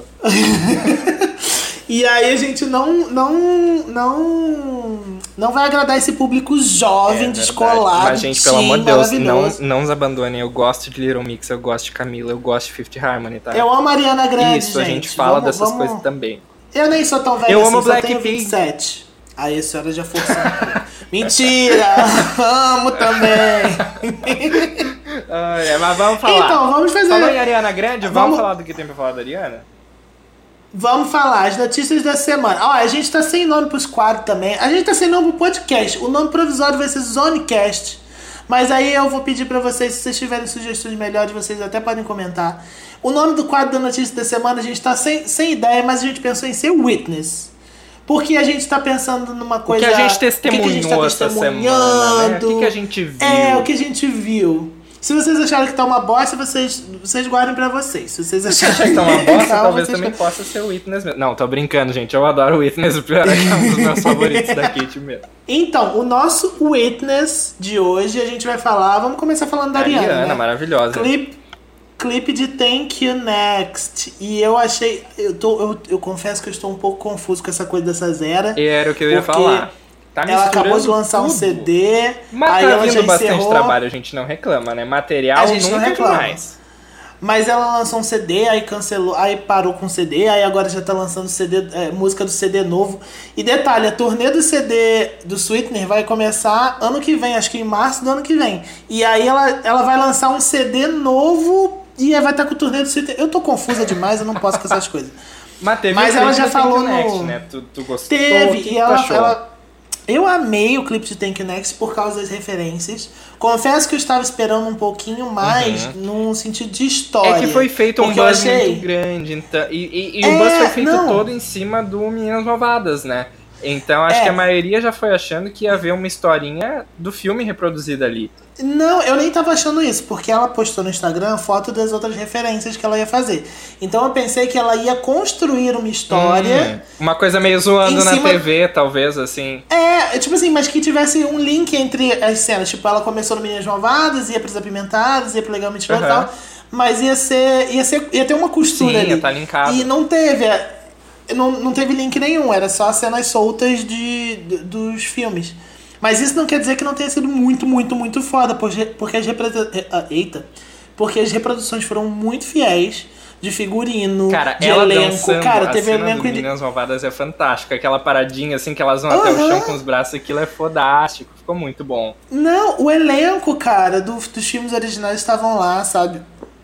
Speaker 2: E aí a gente não vai agradar esse público jovem, descolado.
Speaker 1: Mas, gente, pelo amor de Deus, não nos abandonem. Eu gosto de Little Mix, eu gosto de Camila, eu gosto de Fifth Harmony, tá?
Speaker 2: Eu amo a Ariana Grande,
Speaker 1: isso, a gente fala dessas coisas também.
Speaker 2: Eu nem sou tão velho
Speaker 1: eu
Speaker 2: assim,
Speaker 1: amo
Speaker 2: só tenho
Speaker 1: Blackpink.
Speaker 2: 27. Aí a senhora já forçou. Mentira! Amo também!
Speaker 1: Mas vamos falar.
Speaker 2: Então, vamos fazer...
Speaker 1: Falou em Ariana Grande? Vamos falar do que tem pra falar da Ariana?
Speaker 2: Vamos falar as notícias da semana. A gente tá sem nome pros quadros também. A gente tá sem nome pro podcast. O nome provisório vai ser Zonecast. Mas aí eu vou pedir pra vocês, se vocês tiverem sugestões melhores, vocês até podem comentar. O nome do quadro da notícia da semana, a gente tá sem ideia, mas a gente pensou em ser Witness. Porque a gente tá pensando numa coisa...
Speaker 1: O que a gente testemunhou essa semana, né? O que a gente viu.
Speaker 2: O que a gente viu. Se vocês acharem que tá uma bosta, vocês guardem pra vocês. Se vocês acharem
Speaker 1: que tá uma bosta, talvez também possa ser o Witness mesmo. Não, tô brincando, gente. Eu adoro o Witness. O pior é que é um dos meus favoritos da Kate mesmo.
Speaker 2: Então, o nosso Witness de hoje, a gente vai falar... Vamos começar falando da Ariana.
Speaker 1: Ariana,
Speaker 2: né?
Speaker 1: Maravilhosa.
Speaker 2: Clipe de Thank You Next. E eu achei... Eu confesso que eu estou um pouco confuso com essa coisa dessa Zera.
Speaker 1: E era o que eu ia falar. Tá
Speaker 2: ela acabou de lançar um CD.
Speaker 1: Mas
Speaker 2: aí
Speaker 1: tá
Speaker 2: ela
Speaker 1: vindo
Speaker 2: já
Speaker 1: bastante
Speaker 2: encerrou.
Speaker 1: Trabalho, a gente não reclama, né? Material
Speaker 2: a gente
Speaker 1: nunca
Speaker 2: não reclama.
Speaker 1: demais.
Speaker 2: Mas ela lançou um CD, aí cancelou, aí parou com o CD, aí agora já tá lançando CD, música do CD novo. E detalhe, a turnê do CD do Sweetener vai começar ano que vem, acho que em março do ano que vem. E aí ela vai lançar um CD novo e aí vai estar com o turnê do Sweetener. Eu tô confusa demais, eu não posso com essas coisas.
Speaker 1: Mas
Speaker 2: ela já falou no...
Speaker 1: Next, né? Tu gostou?
Speaker 2: Teve,
Speaker 1: que
Speaker 2: e ela... Eu amei o clipe de Thank You Next por causa das referências. Confesso que eu estava esperando um pouquinho mais num sentido de história.
Speaker 1: É que foi feito um buzz muito grande. Então, e o buzz foi feito todo em cima do Meninas Malvadas, né? Então acho que a maioria já foi achando que ia haver uma historinha do filme reproduzida ali.
Speaker 2: Não, eu nem tava achando isso, porque ela postou no Instagram foto das outras referências que ela ia fazer. Então eu pensei que ela ia construir uma história.
Speaker 1: Uma coisa meio zoando na TV, talvez, assim.
Speaker 2: Tipo assim, mas que tivesse um link entre as cenas. Tipo, ela começou no Meninas Malvadas, ia pros Apimentados, ia pro Legalmente Louro e tal. Mas ia ter uma costura ali.
Speaker 1: Sim, tá linkado.
Speaker 2: E não teve. Não teve link nenhum, era só cenas soltas dos filmes. Mas isso não quer dizer que não tenha sido muito, muito, muito foda, porque as reproduções foram muito fiéis. de figurino,
Speaker 1: cara,
Speaker 2: de
Speaker 1: ela
Speaker 2: elenco.
Speaker 1: dançando,
Speaker 2: Cara,
Speaker 1: a
Speaker 2: teve
Speaker 1: cena
Speaker 2: elenco
Speaker 1: do
Speaker 2: de...
Speaker 1: Meninas Malvadas é fantástica. Aquela paradinha assim que elas vão até o chão com os braços, aquilo é fodástico. Ficou muito bom.
Speaker 2: Não, o elenco, cara, dos filmes originais estavam lá, sabe?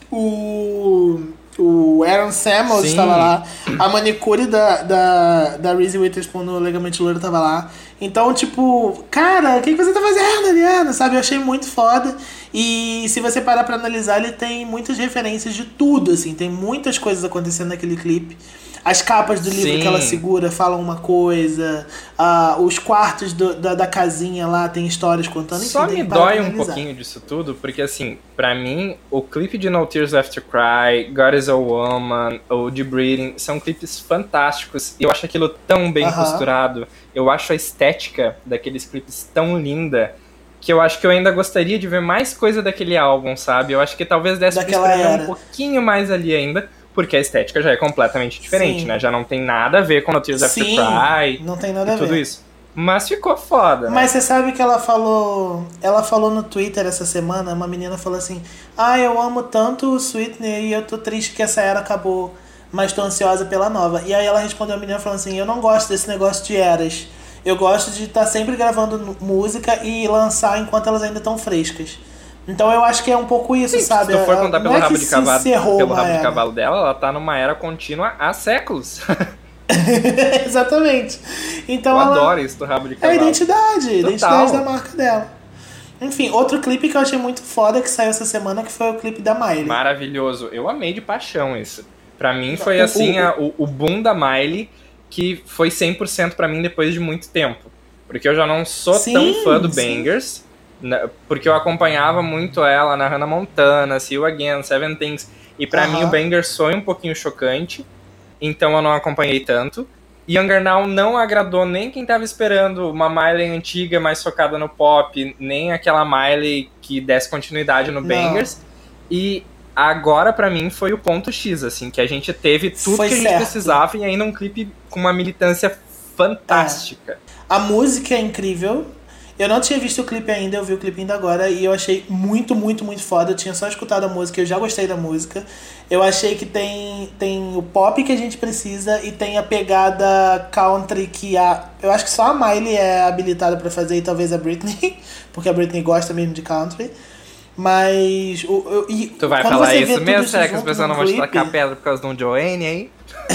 Speaker 2: O Aaron Samuels estava lá. A manicure da Reese Witherspoon no Legalmente Loura estava lá. Então, tipo, cara, o que você tá fazendo, Ariana? Sabe? Eu achei muito foda. E se você parar pra analisar, ele tem muitas referências de tudo, assim. Tem muitas coisas acontecendo naquele clipe. As capas do livro que ela segura falam uma coisa. Os quartos da casinha lá tem histórias contando. Enfim,
Speaker 1: só me dói um pouquinho disso tudo, porque assim, pra mim, o clipe de No Tears Left to Cry, God is a Woman, ou The Breeding, são clipes fantásticos. Eu acho aquilo tão bem costurado. Eu acho a estética daqueles clipes tão linda, que eu acho que eu ainda gostaria de ver mais coisa daquele álbum, sabe? Eu acho que talvez desse pra escrever um pouquinho mais ali ainda, porque a estética já é completamente diferente, né? Já não tem nada a ver com No Tears After Cry.
Speaker 2: Não tem nada a ver.
Speaker 1: Tudo isso. Mas ficou foda, né?
Speaker 2: Mas você sabe que ela falou no Twitter essa semana, uma menina falou assim: eu amo tanto o Sweetener e eu tô triste que essa era acabou, mas tô ansiosa pela nova. E aí ela respondeu, a menina falando assim: eu não gosto desse negócio de eras. Eu gosto de estar sempre gravando música e lançar enquanto elas ainda estão frescas. Então eu acho que é um pouco isso, sabe?
Speaker 1: Se tu for contar pelo rabo de cavalo dela, ela tá numa era contínua há séculos.
Speaker 2: Exatamente. Então
Speaker 1: eu adoro isso do rabo de cavalo.
Speaker 2: É a identidade da marca dela. Enfim, outro clipe que eu achei muito foda que saiu essa semana, que foi o clipe da Miley.
Speaker 1: Maravilhoso. Eu amei de paixão isso. Pra mim foi assim, o boom da Miley, que foi 100% pra mim depois de muito tempo. Porque eu já não sou tão fã do Bangers, porque eu acompanhava muito ela na Hannah Montana, See You Again, Seven Things, e pra mim o Bangers foi um pouquinho chocante, então eu não acompanhei tanto. Younger Now não agradou nem quem tava esperando uma Miley antiga, mais focada no pop, nem aquela Miley que desse continuidade no Bangers. E agora, pra mim, foi o ponto X, assim, que a gente teve tudo que a gente precisava e ainda um clipe com uma militância fantástica.
Speaker 2: A música é incrível. Eu não tinha visto o clipe ainda, eu vi o clipe ainda agora e eu achei muito, muito, muito foda. Eu tinha só escutado a música, eu já gostei da música. Eu achei que tem o pop que a gente precisa e tem a pegada country que eu acho que só a Miley é habilitada pra fazer e talvez a Britney, porque a Britney gosta mesmo de country. Mas...
Speaker 1: tu vai falar isso mesmo? Será que as pessoas não vão te tacar pedra por causa de um Joanne aí?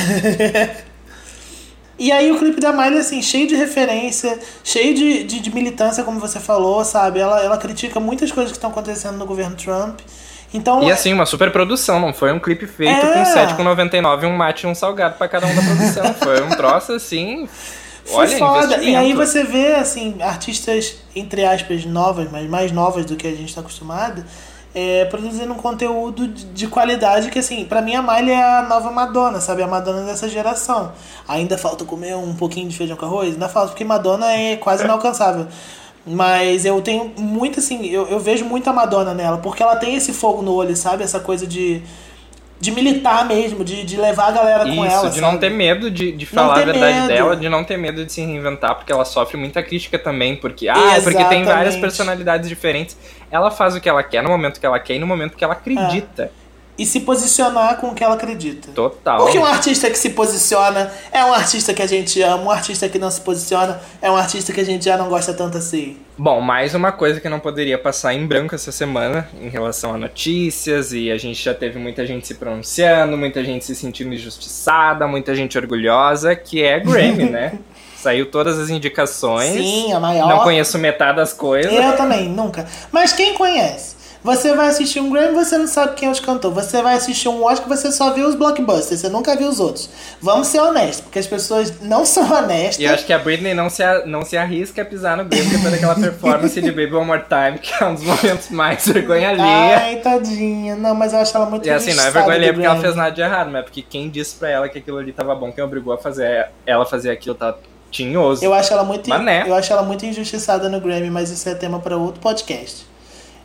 Speaker 2: E aí o clipe da Miley, assim, cheio de referência, cheio de militância, como você falou, sabe? Ela critica muitas coisas que estão acontecendo no governo Trump. Então,
Speaker 1: e assim, uma super produção, não foi um clipe feito com 7,99, um mate e um salgado pra cada um da produção. Foi um troço, assim...
Speaker 2: Foi foda. E aí você vê, assim, artistas, entre aspas, novas, mas mais novas do que a gente tá acostumado, produzindo um conteúdo de qualidade que, assim, pra mim a Miley é a nova Madonna, sabe? A Madonna dessa geração. Ainda falta comer um pouquinho de feijão com arroz? Ainda falta, porque Madonna é quase inalcançável. Mas eu tenho muito, assim, eu vejo muito a Madonna nela, porque ela tem esse fogo no olho, sabe? Essa coisa de militar mesmo, de levar a galera com ela,
Speaker 1: de não ter medo de falar a verdade dela, de não ter medo de se reinventar, porque ela sofre muita crítica também, porque tem várias personalidades diferentes. Ela faz o que ela quer no momento que ela quer e no momento que ela acredita.
Speaker 2: E se posicionar com o que ela acredita.
Speaker 1: Total.
Speaker 2: Porque um artista que se posiciona é um artista que a gente ama, um artista que não se posiciona é um artista que a gente já não gosta tanto assim.
Speaker 1: Bom, mais uma coisa que não poderia passar em branco essa semana em relação a notícias, e a gente já teve muita gente se pronunciando, muita gente se sentindo injustiçada, muita gente orgulhosa, que é Grammy, né? Saiu todas as indicações.
Speaker 2: Sim, a maior.
Speaker 1: Não conheço metade das coisas.
Speaker 2: Eu também, nunca. Mas quem conhece? Você vai assistir um Grammy, você não sabe quem é os cantores. Você vai assistir um Oscar, você só viu os blockbusters, você nunca viu os outros. Vamos ser honestos, porque as pessoas não são honestas.
Speaker 1: E eu acho que a Britney não se arrisca a pisar no Grammy depois daquela performance de Baby One More Time, que é um dos momentos mais vergonha alheia.
Speaker 2: Ai, tadinha. Não, mas eu acho ela muito
Speaker 1: injustiçada. E assim, não é vergonha alheia porque ela fez nada de errado, mas é porque quem disse pra ela que aquilo ali tava bom, quem obrigou a fazer ela fazer aquilo tá tinhoso.
Speaker 2: Eu acho ela muito injustiçada no Grammy, mas isso é tema pra outro podcast.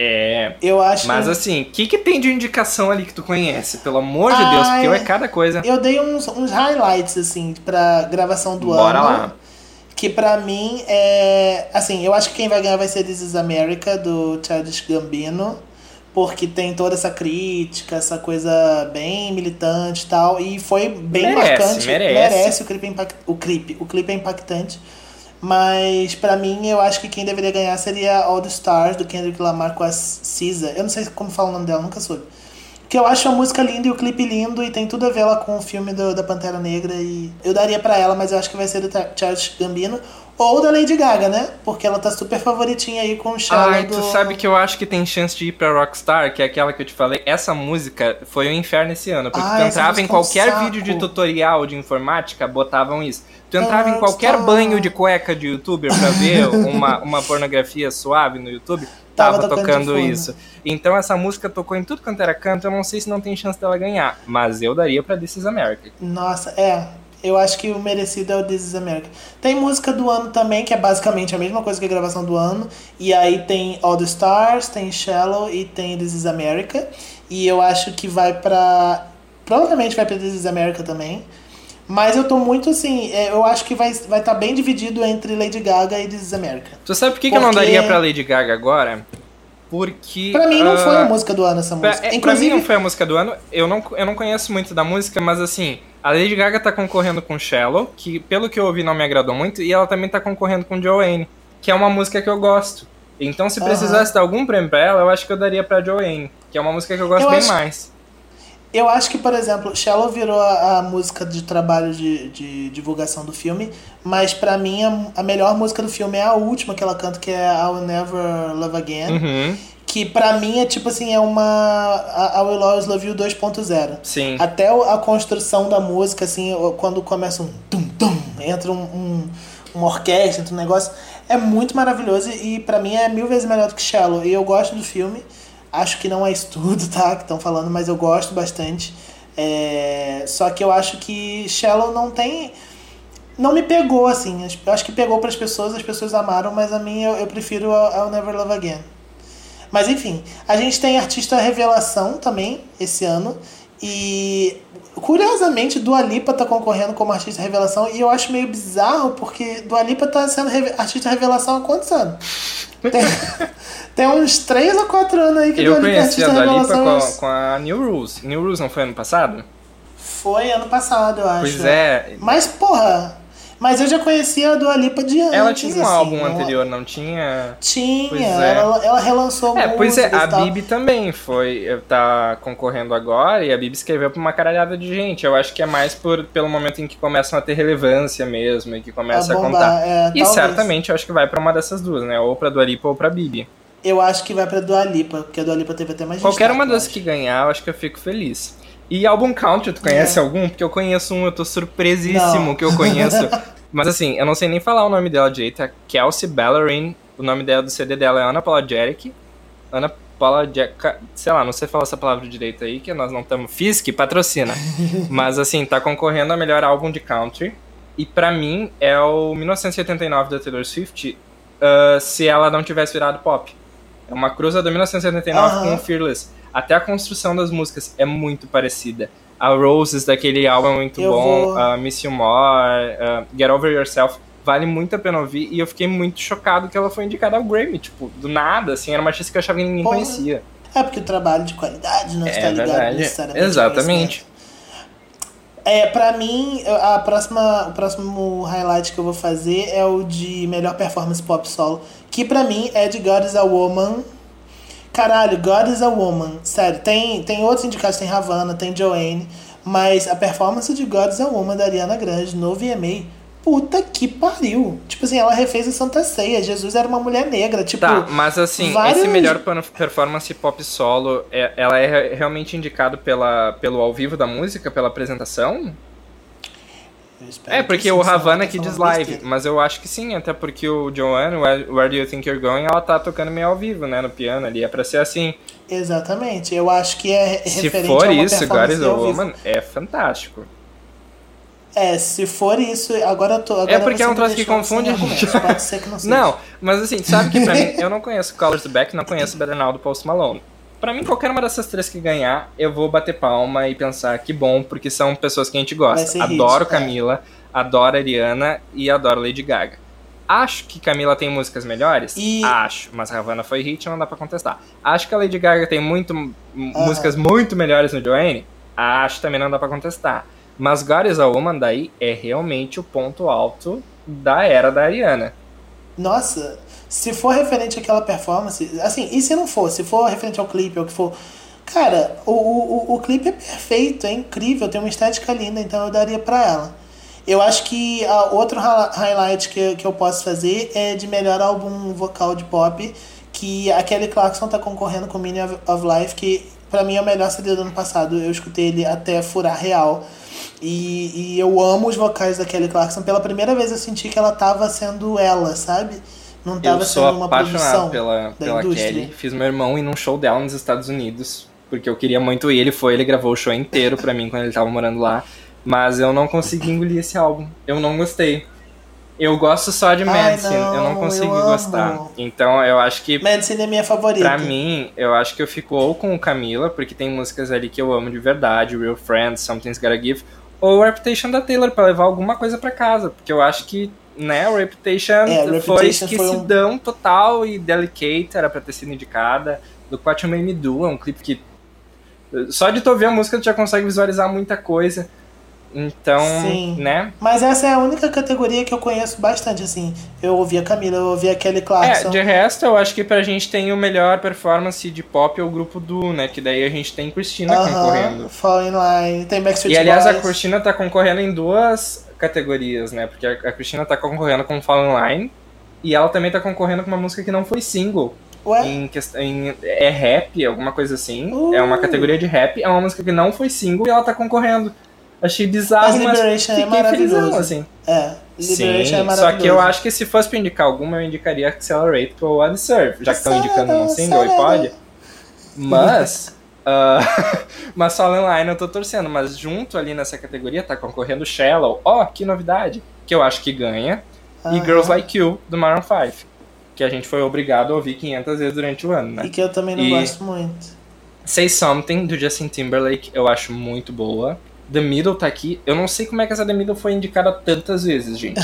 Speaker 2: Eu acho.
Speaker 1: Mas assim, o que tem de indicação ali que tu conhece? Pelo amor de Deus, porque é cada coisa.
Speaker 2: Eu dei uns highlights, assim, pra gravação do ano.
Speaker 1: Bora lá.
Speaker 2: Que pra mim é... Assim, eu acho que quem vai ganhar vai ser This Is America, do Childish Gambino. porque tem toda essa crítica, essa coisa bem militante e tal, e foi bem marcante. Merece o clipe é impactante. Mas pra mim, eu acho que quem deveria ganhar seria All the Stars, do Kendrick Lamar com a SZA. Eu não sei como fala o nome dela, nunca soube. Porque eu acho a música linda e o clipe lindo, e tem tudo a ver lá com o filme da Pantera Negra, e eu daria pra ela, mas eu acho que vai ser do Childish Gambino ou da Lady Gaga, né? Porque ela tá super favoritinha aí com o Shallow.
Speaker 1: Ai, tu sabe que eu acho que tem chance de ir pra Rockstar, que é aquela que eu te falei. Essa música foi um inferno esse ano, porque tu entrava em qualquer vídeo de tutorial de informática, botavam isso. Tu entrava em qualquer banho de cueca de youtuber pra ver uma pornografia suave no YouTube, tava tocando isso. Então essa música tocou em tudo quanto era canto, eu não sei se não tem chance dela ganhar, mas eu daria pra This Is America.
Speaker 2: Nossa, eu acho que o merecido é o This Is America. Tem música do ano também, que é basicamente a mesma coisa que a gravação do ano, e aí tem All the Stars, tem Shallow e tem This Is America, e eu acho que provavelmente vai pra This Is America também. Mas eu tô muito assim, eu acho que vai estar bem dividido entre Lady Gaga e This Is America.
Speaker 1: Tu sabe por que eu não daria pra Lady Gaga agora? Porque...
Speaker 2: Pra mim não foi a música do ano essa música.
Speaker 1: Inclusive, pra mim não foi a música do ano, eu não conheço muito da música, mas assim, a Lady Gaga tá concorrendo com Shallow, que pelo que eu ouvi não me agradou muito, e ela também tá concorrendo com Joanne, que é uma música que eu gosto. Então se precisasse dar algum prêmio pra ela, eu acho que eu daria pra Joanne, que é uma música que eu gosto mais.
Speaker 2: Eu acho que, por exemplo, Shallow virou a música de trabalho de divulgação do filme, mas pra mim a melhor música do filme é a última que ela canta, que é I Will Never Love Again.
Speaker 1: Uhum.
Speaker 2: Que pra mim é tipo assim, é uma I Will Always Love You 2.0.
Speaker 1: Sim.
Speaker 2: Até a construção da música, assim, quando começa um tum-tum, entra uma orquestra, entra um negócio, é muito maravilhoso e pra mim é 1000 vezes melhor do que Shallow. E eu gosto do filme. Acho que não é isso tudo, tá? Que estão falando, mas eu gosto bastante. Só que eu acho que Shallow não me pegou, assim. Eu acho que pegou para as pessoas amaram, mas a mim eu prefiro I'll Never Love Again. Mas enfim, a gente tem artista revelação também esse ano. E curiosamente, Dua Lipa tá concorrendo como artista revelação. E eu acho meio bizarro, porque Dua Lipa tá sendo artista revelação há quantos anos? Tem uns 3 ou 4 anos aí que
Speaker 1: eu conheci a Dua Lipa com a New Rules. New Rules não foi ano passado?
Speaker 2: Foi ano passado, eu acho.
Speaker 1: Pois é.
Speaker 2: Mas, porra... Mas eu já conhecia a Dua Lipa de antes.
Speaker 1: Ela tinha um álbum anterior, não tinha?
Speaker 2: Tinha, ela relançou música.
Speaker 1: Pois é, a Bibi também tá concorrendo agora, e a Bibi escreveu pra uma caralhada de gente. Eu acho que é mais pelo momento em que começam a ter relevância mesmo, e que começa a contar. E talvez. Certamente eu acho que vai pra uma dessas duas, né? Ou pra Dua Lipa ou pra Bibi.
Speaker 2: Eu acho que vai pra Dua Lipa, porque a Dua Lipa teve até mais
Speaker 1: Qualquer destaque, uma das que ganhar, eu acho que eu fico feliz. E álbum country, tu conhece algum? Porque eu conheço um, eu tô surpresíssimo que eu conheço. Mas assim, eu não sei nem falar o nome dela direito, é Kelsey Ballerin. O nome dela do CD dela é Unapologetic. Sei lá, não sei falar essa palavra direito aí, que nós não estamos... Fisk, patrocina. Mas assim, tá concorrendo a melhor álbum de country. E pra mim, é o 1989 da Taylor Swift, se ela não tivesse virado pop. É uma cruza do 1979 com o Fearless. Até a construção das músicas é muito parecida. A Roses daquele álbum é muito bom. Miss You More, Get Over Yourself. Vale muito a pena ouvir. E eu fiquei muito chocado que ela foi indicada ao Grammy. Tipo, do nada, assim. Era uma artista que eu achava que ninguém conhecia.
Speaker 2: É porque o trabalho de qualidade não está ligado necessariamente.
Speaker 1: Exatamente.
Speaker 2: Pra mim, o próximo highlight que eu vou fazer é o de melhor performance pop solo. Que pra mim é de God Is A Woman. Caralho, God Is A Woman. Sério, tem outros indicados, tem Havana, tem Joanne. Mas a performance de God Is A Woman da Ariana Grande no VMA, puta que pariu. Tipo assim, ela refez a Santa Ceia. Jesus era uma mulher negra. Tipo,
Speaker 1: tá, mas assim, esse melhor performance pop solo, ela é realmente indicado pelo ao vivo da música, pela apresentação? Porque o Havana aqui diz live, mas eu acho que sim, até porque o Joanne, Where Do You Think You're Going, ela tá tocando meio ao vivo, né, no piano ali, é pra ser assim.
Speaker 2: Exatamente, eu acho que é referente
Speaker 1: a uma performance. Se for isso, God Is A
Speaker 2: Woman
Speaker 1: é fantástico.
Speaker 2: Se for isso, agora
Speaker 1: porque é um troço que confunde a gente.
Speaker 2: Pode ser que não seja.
Speaker 1: Não, mas assim, sabe que pra mim, eu não conheço Colors Back, não conheço Better Now do Post Malone. Pra mim, qualquer uma dessas três que ganhar, eu vou bater palma e pensar que bom, porque são pessoas que a gente gosta. Adoro Camila, adoro Ariana e adoro Lady Gaga. Acho que Camila tem músicas melhores? Acho, mas Havana foi hit, não dá pra contestar. Acho que a Lady Gaga tem músicas muito melhores no Joanne? Acho, também não dá pra contestar. Mas God is a Woman daí é realmente o ponto alto da era da Ariana.
Speaker 2: Nossa, se for referente àquela performance, assim, e se não for, se for referente ao clipe ou o que for, cara, o clipe é perfeito, é incrível, tem uma estética linda, então eu daria pra ela. Eu acho que outro highlight que eu posso fazer é de melhor álbum vocal de pop, que a Kelly Clarkson tá concorrendo com Meaning of Life, que pra mim é o melhor CD do ano passado. Eu escutei ele até furar real. E eu amo os vocais da Kelly Clarkson. Pela primeira vez eu senti que ela tava sendo ela, sabe? Não tava sendo uma produção
Speaker 1: pela
Speaker 2: indústria.
Speaker 1: Kelly. Fiz meu irmão ir num show dela nos Estados Unidos, porque eu queria muito ir. Ele gravou o show inteiro pra mim quando ele tava morando lá. Mas eu não consegui engolir esse álbum. Eu não gostei. Eu gosto só de Medicine. Eu não consegui gostar. Então eu acho que...
Speaker 2: Medicine é minha favorita.
Speaker 1: Pra mim, eu acho que eu fico ou com o Camila, porque tem músicas ali que eu amo de verdade. Real Friends, Something's Gotta Give. Ou Reputation da Taylor, pra levar alguma coisa pra casa. Porque eu acho que, né, o Reputation foi esquecidão total. E Delicate era pra ter sido indicada. Do What You Made Me Do, é um clipe que... Só de tu ouvir a música, tu já consegue visualizar muita coisa. Então,
Speaker 2: sim,
Speaker 1: né?
Speaker 2: Mas essa é a única categoria que eu conheço bastante, assim. Eu ouvi a Camila, eu ouvi a Kelly Clarkson.
Speaker 1: De resto, eu acho que pra gente tem o melhor performance de pop é o grupo Du, né? Que daí a gente tem Christina concorrendo.
Speaker 2: Fall in Line, tem Backstreet Boys.
Speaker 1: E aliás, a Christina tá concorrendo em 2 categorias, né? Porque a Christina tá concorrendo com Fall in Line e ela também tá concorrendo com uma música que não foi single.
Speaker 2: Ué?
Speaker 1: É rap, alguma coisa assim. É uma categoria de rap, é uma música que não foi single e ela tá concorrendo. Achei bizarro, mas fiquei felizão, assim.
Speaker 2: Liberation é maravilhoso.
Speaker 1: Só que eu acho que se fosse pra indicar alguma, eu indicaria Accelerate pro What Deserve, já que estão indicando um single e pode. Mas... mas Fall in Line eu tô torcendo, mas junto ali nessa categoria tá concorrendo Shallow. Que novidade! Que eu acho que ganha. E Girls Like You, do Maroon 5. Que a gente foi obrigado a ouvir 500 vezes durante o ano, né?
Speaker 2: E que eu também não gosto muito.
Speaker 1: Say Something, do Justin Timberlake, eu acho muito boa. The Middle tá aqui. Eu não sei como é que essa The Middle foi indicada tantas vezes, gente.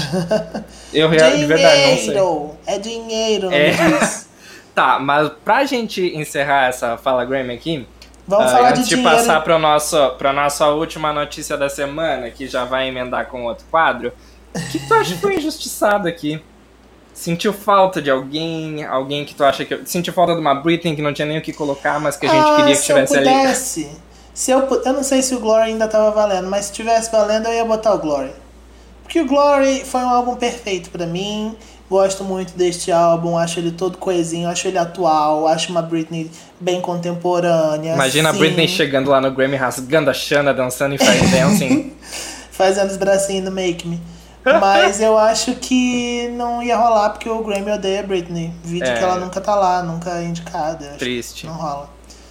Speaker 1: Eu de verdade não sei.
Speaker 2: É dinheiro, não diz.
Speaker 1: Tá, mas pra gente encerrar essa Fala Grammy aqui,
Speaker 2: vamos falar
Speaker 1: antes
Speaker 2: de
Speaker 1: de passar pra nossa última notícia da semana, que já vai emendar com outro quadro, o que tu acha que foi injustiçado aqui? Sentiu falta de alguém que tu acha que... Sentiu falta de uma Britney que não tinha nem o que colocar, mas que a gente queria que tivesse ali?
Speaker 2: Eu não sei se o Glory ainda tava valendo, mas se tivesse valendo eu ia botar o Glory. Porque o Glory foi um álbum perfeito pra mim. Gosto muito deste álbum, acho ele todo coesinho, acho ele atual, acho uma Britney bem contemporânea.
Speaker 1: Imagina
Speaker 2: sim.
Speaker 1: A Britney chegando lá no Grammy, rasgando a Xana, dançando em Fire Dancing.
Speaker 2: Fazendo os bracinhos no Make Me. Mas eu acho que não ia rolar porque o Grammy odeia a Britney. Vídeo que ela nunca tá lá, nunca é indicada.
Speaker 1: Triste.
Speaker 2: Não rola.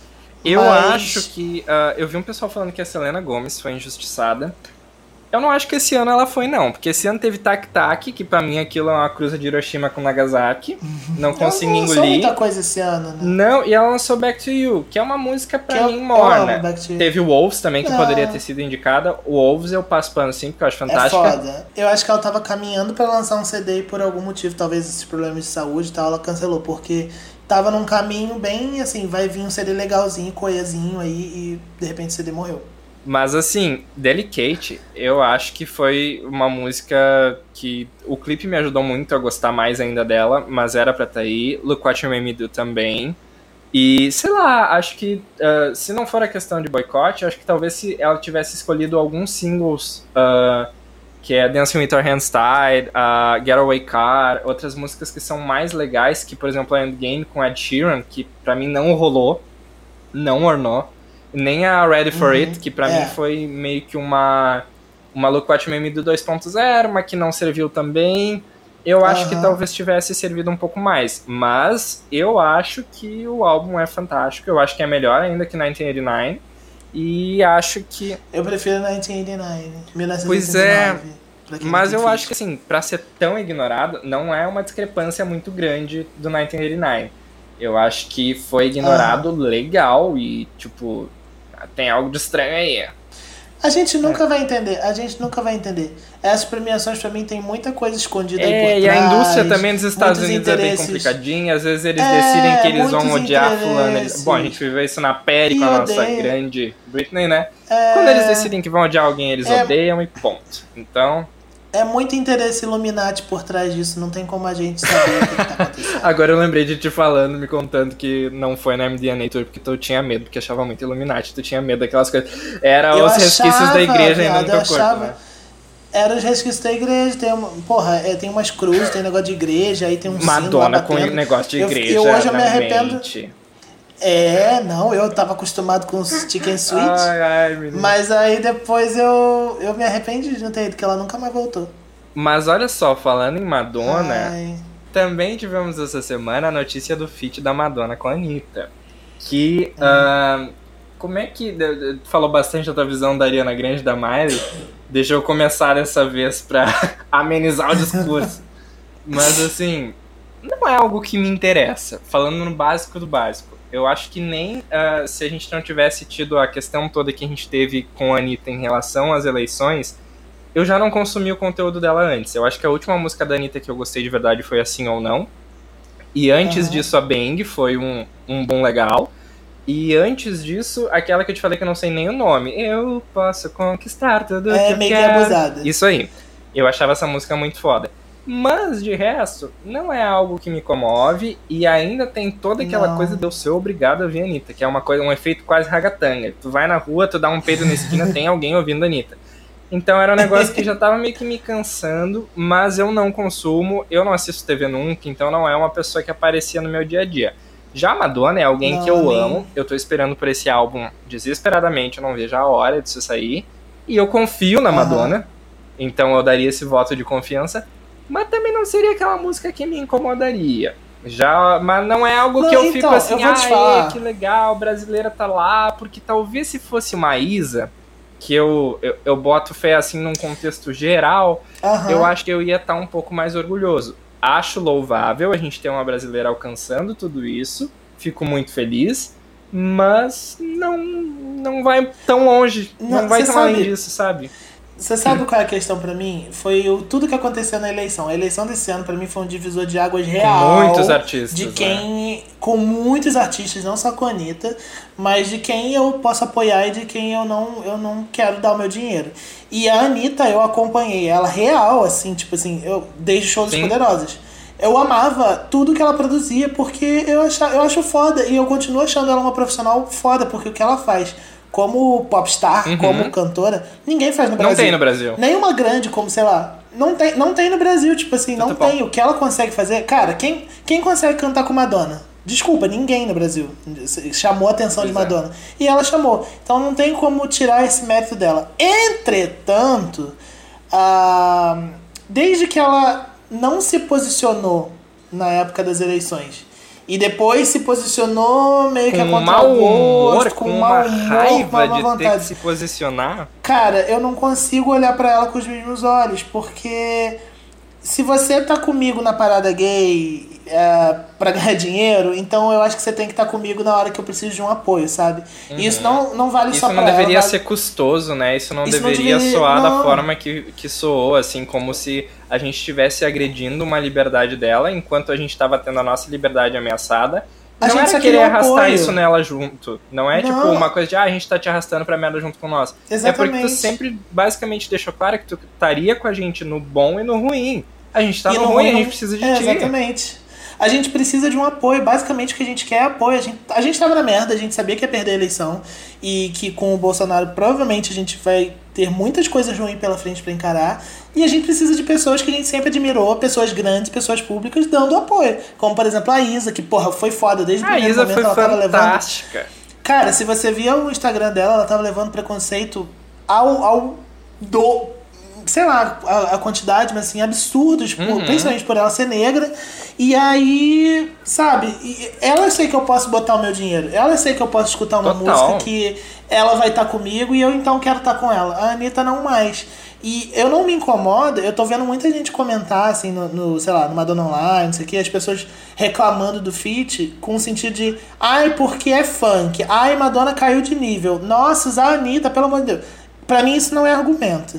Speaker 1: Eu acho que... eu vi um pessoal falando que a Selena Gomez foi injustiçada. Eu não acho que esse ano ela foi, não. Porque esse ano teve Tac Tac, que pra mim aquilo é uma cruza de Hiroshima com Nagasaki. Não consegui engolir.
Speaker 2: Ela lançou muita coisa esse ano, né?
Speaker 1: Não, e ela lançou Back to You, que é uma música pra mim morna. Teve o Wolves também, que poderia ter sido indicada. O Wolves eu passo pano sim, porque eu acho fantástica.
Speaker 2: É foda. Eu acho que ela tava caminhando pra lançar um CD e por algum motivo, talvez esses problemas de saúde e tal, ela cancelou. Porque tava num caminho bem, assim, vai vir um CD legalzinho, coesinho aí, e de repente o CD morreu.
Speaker 1: Mas assim, Delicate, eu acho que foi uma música que o clipe me ajudou muito a gostar mais ainda dela, mas era pra tá aí. Look What You Made Me Do também. E, sei lá, acho que se não for a questão de boicote, acho que talvez se ela tivesse escolhido alguns singles, que é Dancing With Your Hands Tied, Getaway Car, outras músicas que são mais legais, que por exemplo a Endgame com Ed Sheeran, que pra mim não rolou, não ornou. Nem a Ready For It, que pra mim foi meio que uma Look What You Made Me Do 2.0, mas que não serviu também. Eu acho que talvez tivesse servido um pouco mais. Mas eu acho que o álbum é fantástico. Eu acho que é melhor ainda que 1989. E acho que...
Speaker 2: Eu prefiro 1989, 1989.
Speaker 1: Pois é, mas eu acho que assim, pra ser tão ignorado, não é uma discrepância muito grande do 1989. Eu acho que foi ignorado legal e, tipo... Tem algo de estranho aí.
Speaker 2: A gente nunca vai entender, Essas premiações, pra mim, tem muita coisa escondida aí por trás.
Speaker 1: E a indústria também dos Estados Unidos é bem complicadinha. Às vezes eles decidem que eles vão odiar fulano. Bom, a gente viveu isso na pele com a nossa grande Britney, né? Quando eles decidem que vão odiar alguém, eles odeiam e ponto. Então...
Speaker 2: É muito interesse Illuminati por trás disso, não tem como a gente saber o que tá acontecendo.
Speaker 1: Agora eu lembrei de te falando, me contando que não foi na MDNA Tour porque tu tinha medo, porque achava muito Illuminati, tu tinha medo daquelas coisas. Era os resquícios da igreja ainda no teu corpo, né?
Speaker 2: Era os resquícios da igreja, tem umas cruzes, tem negócio de igreja, aí tem um
Speaker 1: Madonna com negócio de igreja.
Speaker 2: Hoje eu me arrependo. Eu tava acostumado com os chicken sweet. Mas aí depois eu me arrependi de não ter ido, porque ela nunca mais voltou.
Speaker 1: Mas olha só, falando em Madonna, também tivemos essa semana a notícia do feat da Madonna com a Anitta. Que, como é que... Falou bastante da tua visão da Ariana Grande e da Miley. Deixa eu começar dessa vez pra amenizar o discurso. Mas assim, não é algo que me interessa. Falando no básico do básico. Eu acho que nem se a gente não tivesse tido a questão toda que a gente teve com a Anitta em relação às eleições, eu já não consumi o conteúdo dela antes. Eu acho que a última música da Anitta que eu gostei de verdade foi Assim ou Não. E antes disso, a Bang foi um bom legal. E antes disso, aquela que eu te falei que eu não sei nem o nome. Eu posso conquistar tudo que eu
Speaker 2: meio
Speaker 1: quero.
Speaker 2: Que abusada.
Speaker 1: Isso aí. Eu achava essa música muito foda. Mas, de resto, não é algo que me comove e ainda tem toda aquela coisa de eu ser obrigado a ouvir a Anitta, que é um efeito quase ragatanga. Tu vai na rua, tu dá um peido na esquina, tem alguém ouvindo a Anitta. Então era um negócio que já tava meio que me cansando, mas eu não consumo, eu não assisto TV nunca, então não é uma pessoa que aparecia no meu dia a dia. Já a Madonna é alguém que eu amo, eu tô esperando por esse álbum desesperadamente, eu não vejo a hora disso sair, e eu confio na Madonna, então eu daria esse voto de confiança. Mas também não seria aquela música que me incomodaria. Mas não é algo que eu fico assim, que legal, brasileira tá lá, porque talvez se fosse uma Isa, que eu boto fé assim num contexto geral, eu acho que eu ia estar um pouco mais orgulhoso. Acho louvável a gente ter uma brasileira alcançando tudo isso, fico muito feliz, mas não vai tão longe, não vai tão além disso, sabe?
Speaker 2: Você sabe qual é a questão pra mim? Foi tudo que aconteceu na eleição. A eleição desse ano pra mim foi um divisor de águas real.
Speaker 1: Com muitos artistas.
Speaker 2: Com muitos artistas, não só com a Anitta, mas de quem eu posso apoiar e de quem eu não quero dar o meu dinheiro. E a Anitta, eu acompanhei ela real, assim, tipo assim, desde Shows das Poderosas. Eu amava tudo que ela produzia porque eu acho foda. E eu continuo achando ela uma profissional foda, porque o que ela faz como popstar, como cantora, ninguém faz no Brasil.
Speaker 1: Não tem no Brasil.
Speaker 2: Nenhuma grande, como, sei lá, não tem no Brasil, tipo assim, não tem. O que ela consegue fazer... Cara, quem consegue cantar com Madonna? Desculpa, ninguém no Brasil chamou a atenção de Madonna. E ela chamou. Então não tem como tirar esse mérito dela. Entretanto, desde que ela não se posicionou na época das eleições e depois se posicionou meio que a
Speaker 1: contragosto, com uma raiva de ter que se posicionar.
Speaker 2: Cara, eu não consigo olhar pra ela com os mesmos olhos, porque se você tá comigo na parada gay pra ganhar dinheiro, então eu acho que você tem que estar comigo na hora que eu preciso de um apoio, sabe? E isso não vale só pra ela.
Speaker 1: Isso não deveria ser custoso, né? Isso não deveria soar da forma que soou, assim, como se a gente estivesse agredindo uma liberdade dela, enquanto a gente estava tendo a nossa liberdade ameaçada. Não era querer arrastar isso nela junto. Não é tipo uma coisa de a gente tá te arrastando pra merda junto com nós.
Speaker 2: Exatamente.
Speaker 1: É porque tu sempre basicamente deixou claro que tu estaria com a gente no bom e no ruim. A gente tá no ruim, a gente precisa de ti.
Speaker 2: Exatamente. A gente precisa de um apoio. Basicamente o que a gente quer é apoio. A gente tava na merda, a gente sabia que ia perder a eleição. E que com o Bolsonaro provavelmente a gente vai ter muitas coisas ruins pela frente pra encarar. E a gente precisa de pessoas que a gente sempre admirou, pessoas grandes, pessoas públicas, dando apoio. Como, por exemplo, a Isa, que, porra, foi foda desde o primeiro momento. Ela tava levando... Cara, se você via o Instagram dela, ela tava levando preconceito sei lá, a quantidade, mas assim, absurdos, principalmente por ela ser negra. E aí, sabe, ela sei que eu posso botar o meu dinheiro, ela sei que eu posso escutar uma música que ela vai estar comigo e eu então quero estar com ela. A Anitta não mais. E eu não me incomodo, eu tô vendo muita gente comentar, assim, no sei lá, no Madonna Online, não sei o que, as pessoas reclamando do feat com o sentido de, ai, porque é funk, ai, Madonna caiu de nível, nossa, usar a Anitta, pelo amor de Deus. Pra mim isso não é argumento.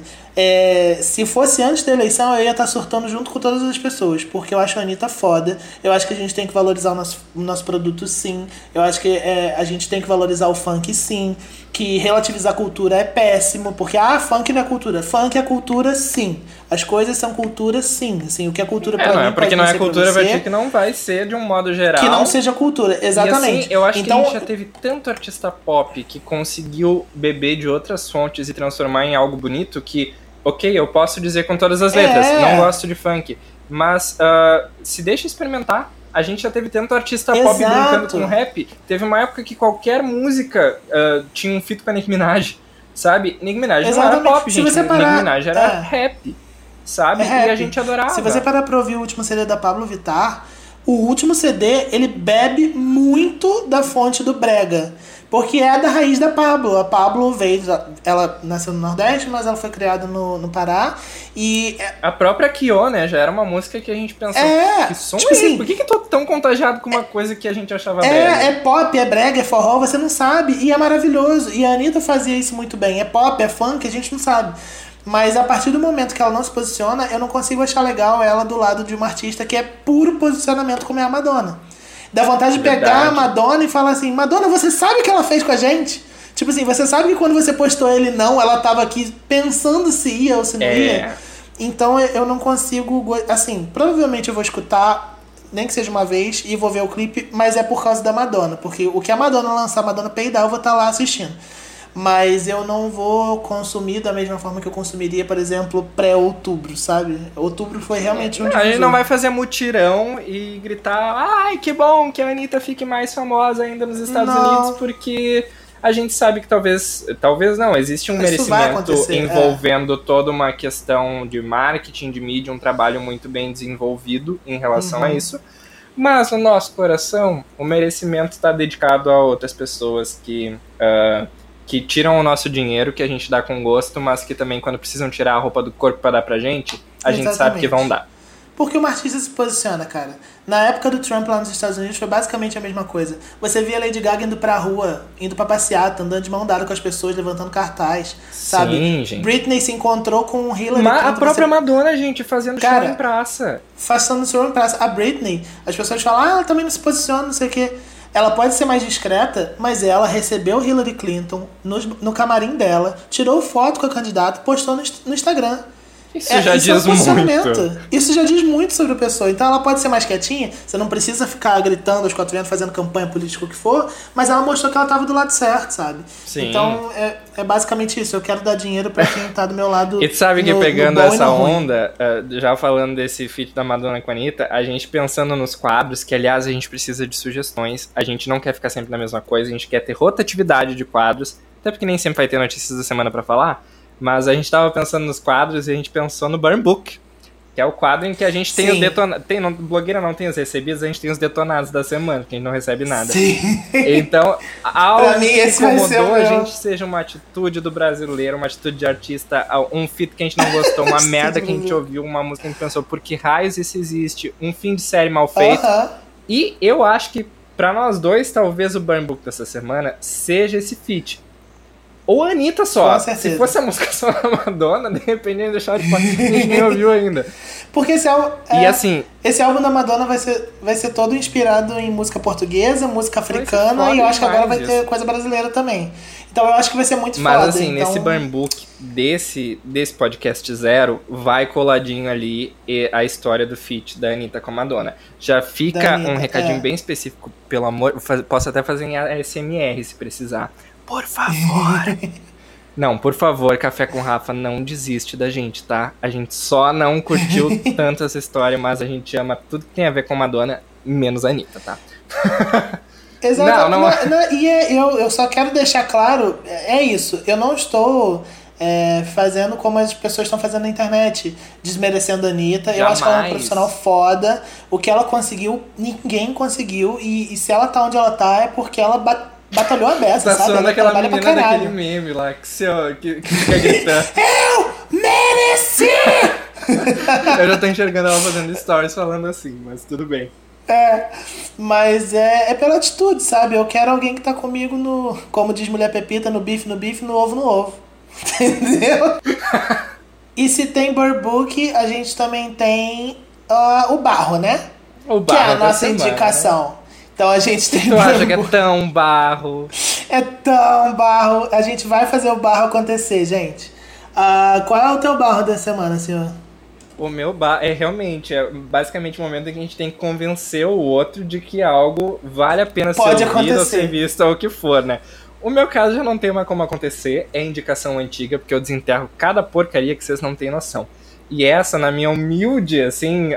Speaker 2: Se fosse antes da eleição, eu ia estar surtando junto com todas as pessoas, porque eu acho a Anitta foda. Eu acho que a gente tem que valorizar o nosso produto, sim. Eu acho que a gente tem que valorizar o funk, sim. Que relativizar a cultura é péssimo, porque funk não é cultura. Funk é cultura, sim. As coisas são cultura, sim. Assim, o que é cultura pra mim
Speaker 1: não é porque
Speaker 2: pode
Speaker 1: não é
Speaker 2: ser pra
Speaker 1: cultura,
Speaker 2: você,
Speaker 1: vai dizer que não vai ser de um modo geral.
Speaker 2: que não seja cultura, exatamente.
Speaker 1: E assim, eu acho
Speaker 2: então,
Speaker 1: que a gente já teve tanto artista pop que conseguiu beber de outras fontes e transformar em algo bonito que, ok, eu posso dizer com todas as letras, não gosto de funk, mas se deixa experimentar. A gente já teve tanto artista pop brincando com rap. Teve uma época que qualquer música tinha um feat com a Nicki Minaj, sabe? Nicki Minaj não era pop, gente. Nicki Minaj era rap, sabe? E a gente adorava.
Speaker 2: Se você parar pra ouvir o último CD da Pablo Vittar, o último CD, ele bebe muito da fonte do brega. Porque é da raiz da Pablo. A Pablo veio... Ela nasceu no Nordeste, mas ela foi criada no Pará. E...
Speaker 1: A própria Kyo, né? Já era uma música que a gente pensou... que som
Speaker 2: tipo
Speaker 1: é esse?
Speaker 2: assim,
Speaker 1: Por que eu tô tão contagiado com uma coisa que a gente achava brega?
Speaker 2: É pop, é brega, é forró, você não sabe. E é maravilhoso. E a Anitta fazia isso muito bem. É pop, é funk, a gente não sabe. Mas a partir do momento que ela não se posiciona, eu não consigo achar legal ela do lado de uma artista que é puro posicionamento como é a Madonna. Dá vontade de pegar a Madonna e falar assim, Madonna, você sabe o que ela fez com a gente? Tipo assim, você sabe que quando você postou ele não, ela tava aqui pensando se ia ou se não ia? Então eu não consigo... Assim, provavelmente eu vou escutar, nem que seja uma vez, e vou ver o clipe, mas é por causa da Madonna. Porque o que a Madonna lançar, a Madonna peidar, eu vou estar lá assistindo. Mas eu não vou consumir da mesma forma que eu consumiria, por exemplo, pré-outubro, sabe? Outubro foi realmente um
Speaker 1: A gente não vai fazer mutirão e gritar ai, que bom que a Anitta fique mais famosa ainda nos Estados Unidos, porque a gente sabe que talvez não, existe um merecimento envolvendo toda uma questão de marketing, de mídia, um trabalho muito bem desenvolvido em relação a isso. Mas no nosso coração, o merecimento está dedicado a outras pessoas que tiram o nosso dinheiro, que a gente dá com gosto, mas que também, quando precisam tirar a roupa do corpo pra dar pra gente, a gente sabe que vão dar.
Speaker 2: Porque uma artista se posiciona, cara. Na época do Trump lá nos Estados Unidos foi basicamente a mesma coisa. Você via Lady Gaga indo pra rua, indo pra passeata, andando de mão dada com as pessoas, levantando cartaz, sabe?
Speaker 1: Sim, gente.
Speaker 2: Britney se encontrou com Hillary Clinton.
Speaker 1: A própria Madonna, gente, fazendo show em praça.
Speaker 2: Fazendo show em praça. A Britney, as pessoas falam, ela também não se posiciona, não sei o quê. Ela pode ser mais discreta, mas ela recebeu Hillary Clinton no camarim dela, tirou foto com a candidata, postou no Instagram.
Speaker 1: Isso já diz muito.
Speaker 2: Isso já diz muito sobre a pessoa. Então ela pode ser mais quietinha, você não precisa ficar gritando aos quatro ventos, fazendo campanha política, o que for, mas ela mostrou que ela estava do lado certo, sabe?
Speaker 1: Sim.
Speaker 2: Então é basicamente isso. Eu quero dar dinheiro pra quem tá do meu lado.
Speaker 1: E tu sabe que pegando essa onda, já falando desse feat da Madonna com a Anitta, a gente pensando nos quadros, que aliás a gente precisa de sugestões, a gente não quer ficar sempre na mesma coisa, a gente quer ter rotatividade de quadros, até porque nem sempre vai ter notícias da semana pra falar. Mas a gente tava pensando nos quadros e a gente pensou no Burn Book, que é o quadro em que a gente tem os detonados. Blogueira não tem os recebidos, a gente tem os detonados da semana, que a gente não recebe nada.
Speaker 2: Sim.
Speaker 1: Então, algo
Speaker 2: pra mim,
Speaker 1: que incomodou
Speaker 2: a
Speaker 1: gente seja uma atitude do brasileiro, uma atitude de artista, um feat que a gente não gostou, uma merda que a gente ouviu, uma música que a gente pensou, por que raios isso existe, um fim de série mal feito. E eu acho que pra nós dois, talvez o Burn Book dessa semana seja esse feat. Ou a Anitta só. Se fosse a música só da Madonna, de repente ia deixar de fora. A gente nem ouviu ainda.
Speaker 2: Porque esse álbum da Madonna vai ser todo inspirado em música portuguesa, música africana, e eu acho que agora vai ter coisa brasileira também. Então eu acho que vai ser muito foda.
Speaker 1: Mas assim, nesse Burn Book desse podcast zero, vai coladinho ali a história do feat da Anitta com a Madonna. Já fica um recadinho bem específico, pelo amor. Posso até fazer em ASMR se precisar. Por favor. Não, por favor, Café com Rafa, não desiste da gente, tá? A gente só não curtiu tanto essa história, mas a gente ama tudo que tem a ver com Madonna, menos a Anitta, tá?
Speaker 2: Exato. Eu só quero deixar claro, é isso. Eu não estou fazendo como as pessoas estão fazendo na internet, desmerecendo a Anitta.
Speaker 1: Jamais.
Speaker 2: Eu acho que ela é uma profissional foda. O que ela conseguiu, ninguém conseguiu. E se ela tá onde ela tá, é porque ela batalhou a beça,
Speaker 1: tá
Speaker 2: sabe?
Speaker 1: Ela
Speaker 2: aquela
Speaker 1: menina daquele meme lá, que fica gritando.
Speaker 2: Eu mereci!
Speaker 1: Eu já tô enxergando ela fazendo stories falando assim, mas tudo bem.
Speaker 2: Mas é pela atitude, sabe? Eu quero alguém que tá comigo como diz Mulher Pepita, no bife, no ovo, no ovo. Entendeu? E se tem Bird Book, a gente também tem o Barro, né?
Speaker 1: O
Speaker 2: que é a
Speaker 1: barro da
Speaker 2: nossa
Speaker 1: semana,
Speaker 2: indicação.
Speaker 1: né?
Speaker 2: Então a gente tem
Speaker 1: Tu acha que é
Speaker 2: Book.
Speaker 1: tão barro?
Speaker 2: É tão barro. A gente vai fazer o barro acontecer, gente. Qual é o teu barro da semana, senhor?
Speaker 1: O meu barro é basicamente o momento em que a gente tem que convencer o outro de que algo vale a pena
Speaker 2: Pode
Speaker 1: ser ouvido ou
Speaker 2: acontecer.
Speaker 1: ser visto ou o que for, né? O meu caso já não tem mais como acontecer, é indicação antiga, porque eu desenterro cada porcaria que vocês não têm noção. E essa, na minha humilde, assim,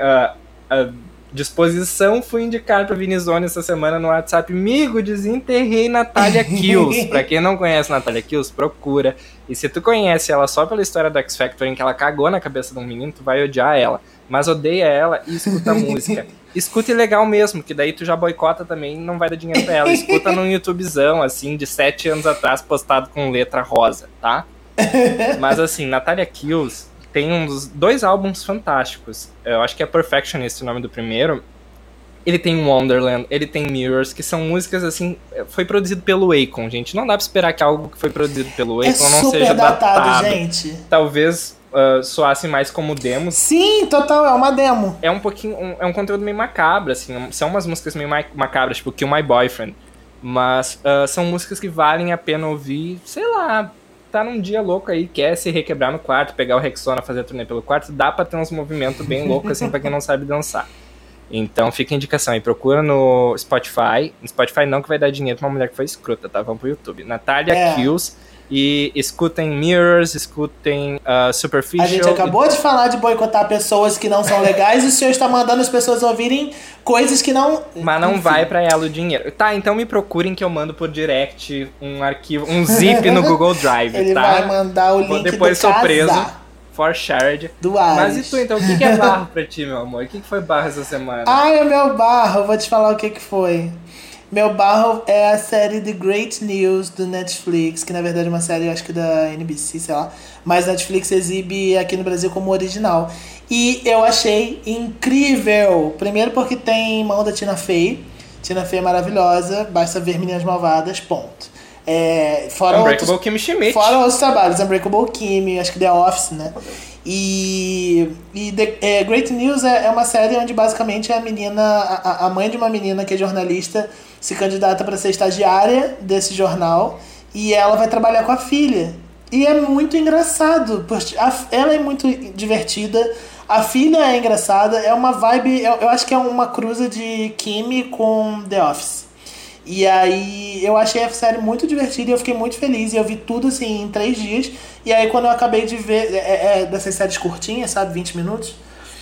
Speaker 1: disposição, fui indicar pra Vinizone essa semana no WhatsApp. Amigo, desenterrei Natália Kills. Pra quem não conhece Natália Kills, procura. E se tu conhece ela só pela história do X Factor, em que ela cagou na cabeça de um menino, tu vai odiar ela. Mas odeia ela e escuta a música. Escuta legal mesmo, que daí tu já boicota também e não vai dar dinheiro pra ela. Escuta num YouTubezão, assim, de 7 anos atrás, postado com letra rosa, tá? Mas assim, Natália Kills tem dois álbuns fantásticos. Eu acho que é Perfectionist o nome do primeiro. Ele tem Wonderland, ele tem Mirrors, que são músicas assim... Foi produzido pelo Akon, gente. Não dá pra esperar que algo que foi produzido pelo Akon não seja datado.
Speaker 2: Gente.
Speaker 1: Talvez soasse mais como demos.
Speaker 2: Sim, total, é uma demo.
Speaker 1: É um pouquinho... é um conteúdo meio macabro, assim. São umas músicas meio macabras, tipo Kill My Boyfriend. Mas são músicas que valem a pena ouvir, sei lá... Tá num dia louco aí, quer se requebrar no quarto, pegar o Rexona, fazer turnê pelo quarto, dá pra ter uns movimentos bem loucos, assim, pra quem não sabe dançar. Então fica a indicação aí, procura no Spotify. No Spotify não, que vai dar dinheiro pra uma mulher que foi escrota, tá? Vamos pro YouTube. Natália Kills. E escutem Mirrors, escutem Superficial.
Speaker 2: A gente acabou de falar de boicotar pessoas que não são legais e o senhor está mandando as pessoas ouvirem coisas que não...
Speaker 1: Mas não vai pra ela o dinheiro. Tá, então me procurem que eu mando por direct um arquivo, um zip no Google Drive,
Speaker 2: Ele
Speaker 1: tá?
Speaker 2: vai mandar o link
Speaker 1: depois
Speaker 2: do
Speaker 1: sou preso.
Speaker 2: casar.
Speaker 1: For shared.
Speaker 2: Do Ares.
Speaker 1: Mas e tu, então? O que é barro pra ti, meu amor? O que foi barro essa semana?
Speaker 2: Ai, o meu barro, eu vou te falar o que foi. Meu barro é a série The Great News do Netflix, que na verdade é uma série, eu acho que da NBC, sei lá. Mas Netflix exibe aqui no Brasil como original. E eu achei incrível. Primeiro porque tem mão da Tina Fey. Tina Fey é maravilhosa, basta ver Meninas Malvadas, ponto. Fora
Speaker 1: Unbreakable Kimmy Schmidt.
Speaker 2: Fora outros trabalhos, Unbreakable Kimmy, acho que The Office, né? E Great News é uma série onde basicamente a mãe de uma menina que é jornalista se candidata para ser estagiária desse jornal e ela vai trabalhar com a filha. E é muito engraçado, porque ela é muito divertida, a filha é engraçada, é uma vibe, eu acho que é uma cruza de Kimi com The Office. E aí eu achei a série muito divertida e eu fiquei muito feliz. E eu vi tudo assim em 3 dias. E aí quando eu acabei de ver, dessas séries curtinhas, sabe, 20 minutos.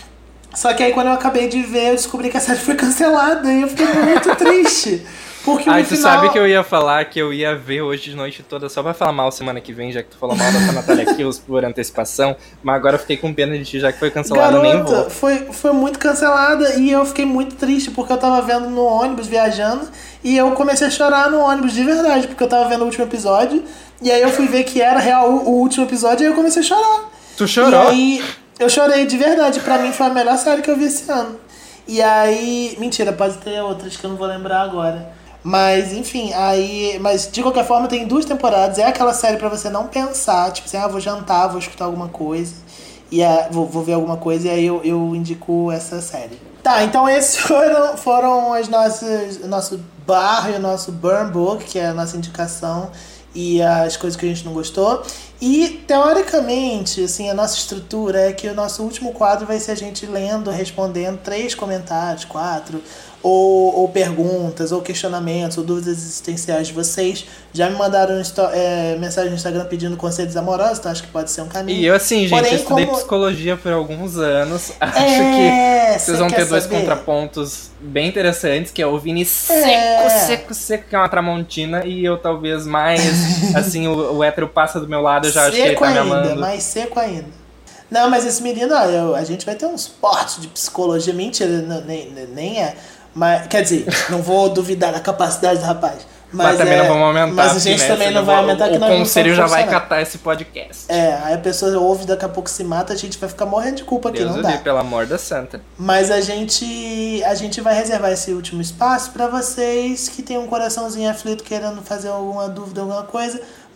Speaker 2: Só que aí quando eu acabei de ver, eu descobri que a série foi cancelada. E eu fiquei muito triste. Porque
Speaker 1: Ai,
Speaker 2: no
Speaker 1: tu
Speaker 2: final...
Speaker 1: sabe que eu ia falar que eu ia ver hoje de noite toda só pra falar mal semana que vem, já que tu falou mal da Natália Kills por antecipação. Mas agora eu fiquei com pena de ti, já que foi cancelado, nem vou.
Speaker 2: Foi muito cancelada e eu fiquei muito triste porque eu tava vendo no ônibus, viajando, e eu comecei a chorar no ônibus de verdade, porque eu tava vendo o último episódio, e aí eu fui ver que era real o último episódio e aí eu comecei a chorar.
Speaker 1: Tu chorou?
Speaker 2: E aí eu chorei de verdade, pra mim foi a melhor série que eu vi esse ano. E aí, mentira, pode ter outras que eu não vou lembrar agora. Mas, enfim, mas de qualquer forma tem 2 temporadas. É aquela série pra você não pensar, tipo assim, vou jantar, vou escutar alguma coisa, e vou ver alguma coisa, e aí eu indico essa série. Tá, então esses foram o nosso bar e o nosso burn book, que é a nossa indicação, e as coisas que a gente não gostou. E, teoricamente, assim, a nossa estrutura é que o nosso último quadro vai ser a gente lendo, respondendo 3 comentários, 4... Ou perguntas, ou questionamentos, ou dúvidas existenciais de vocês. Já me mandaram mensagem no Instagram pedindo conselhos amorosos, então acho que pode ser um caminho.
Speaker 1: E eu, assim, gente,
Speaker 2: porém,
Speaker 1: eu estudei psicologia por alguns anos. Acho que vocês vão ter 2 contrapontos bem interessantes, que é o Vini seco, que é uma tramontina, e eu talvez mais, assim, o hétero passa do meu lado, eu já acho que ele tá me amando.
Speaker 2: Mais seco ainda. Não, mas esse menino, a gente vai ter uns portes de psicologia. Mentira, nem é. Mas, quer dizer, não vou duvidar da capacidade do rapaz.
Speaker 1: Mas também não vamos aumentar.
Speaker 2: Mas a gente também não vai aumentar, que nós
Speaker 1: o conselho já vai catar esse podcast.
Speaker 2: Aí a pessoa ouve, daqui a pouco se mata, a gente vai ficar morrendo de culpa aqui, não dá.
Speaker 1: Pelo amor da santa.
Speaker 2: Mas a gente vai reservar esse último espaço pra vocês que tem um coraçãozinho aflito querendo fazer alguma dúvida, alguma coisa.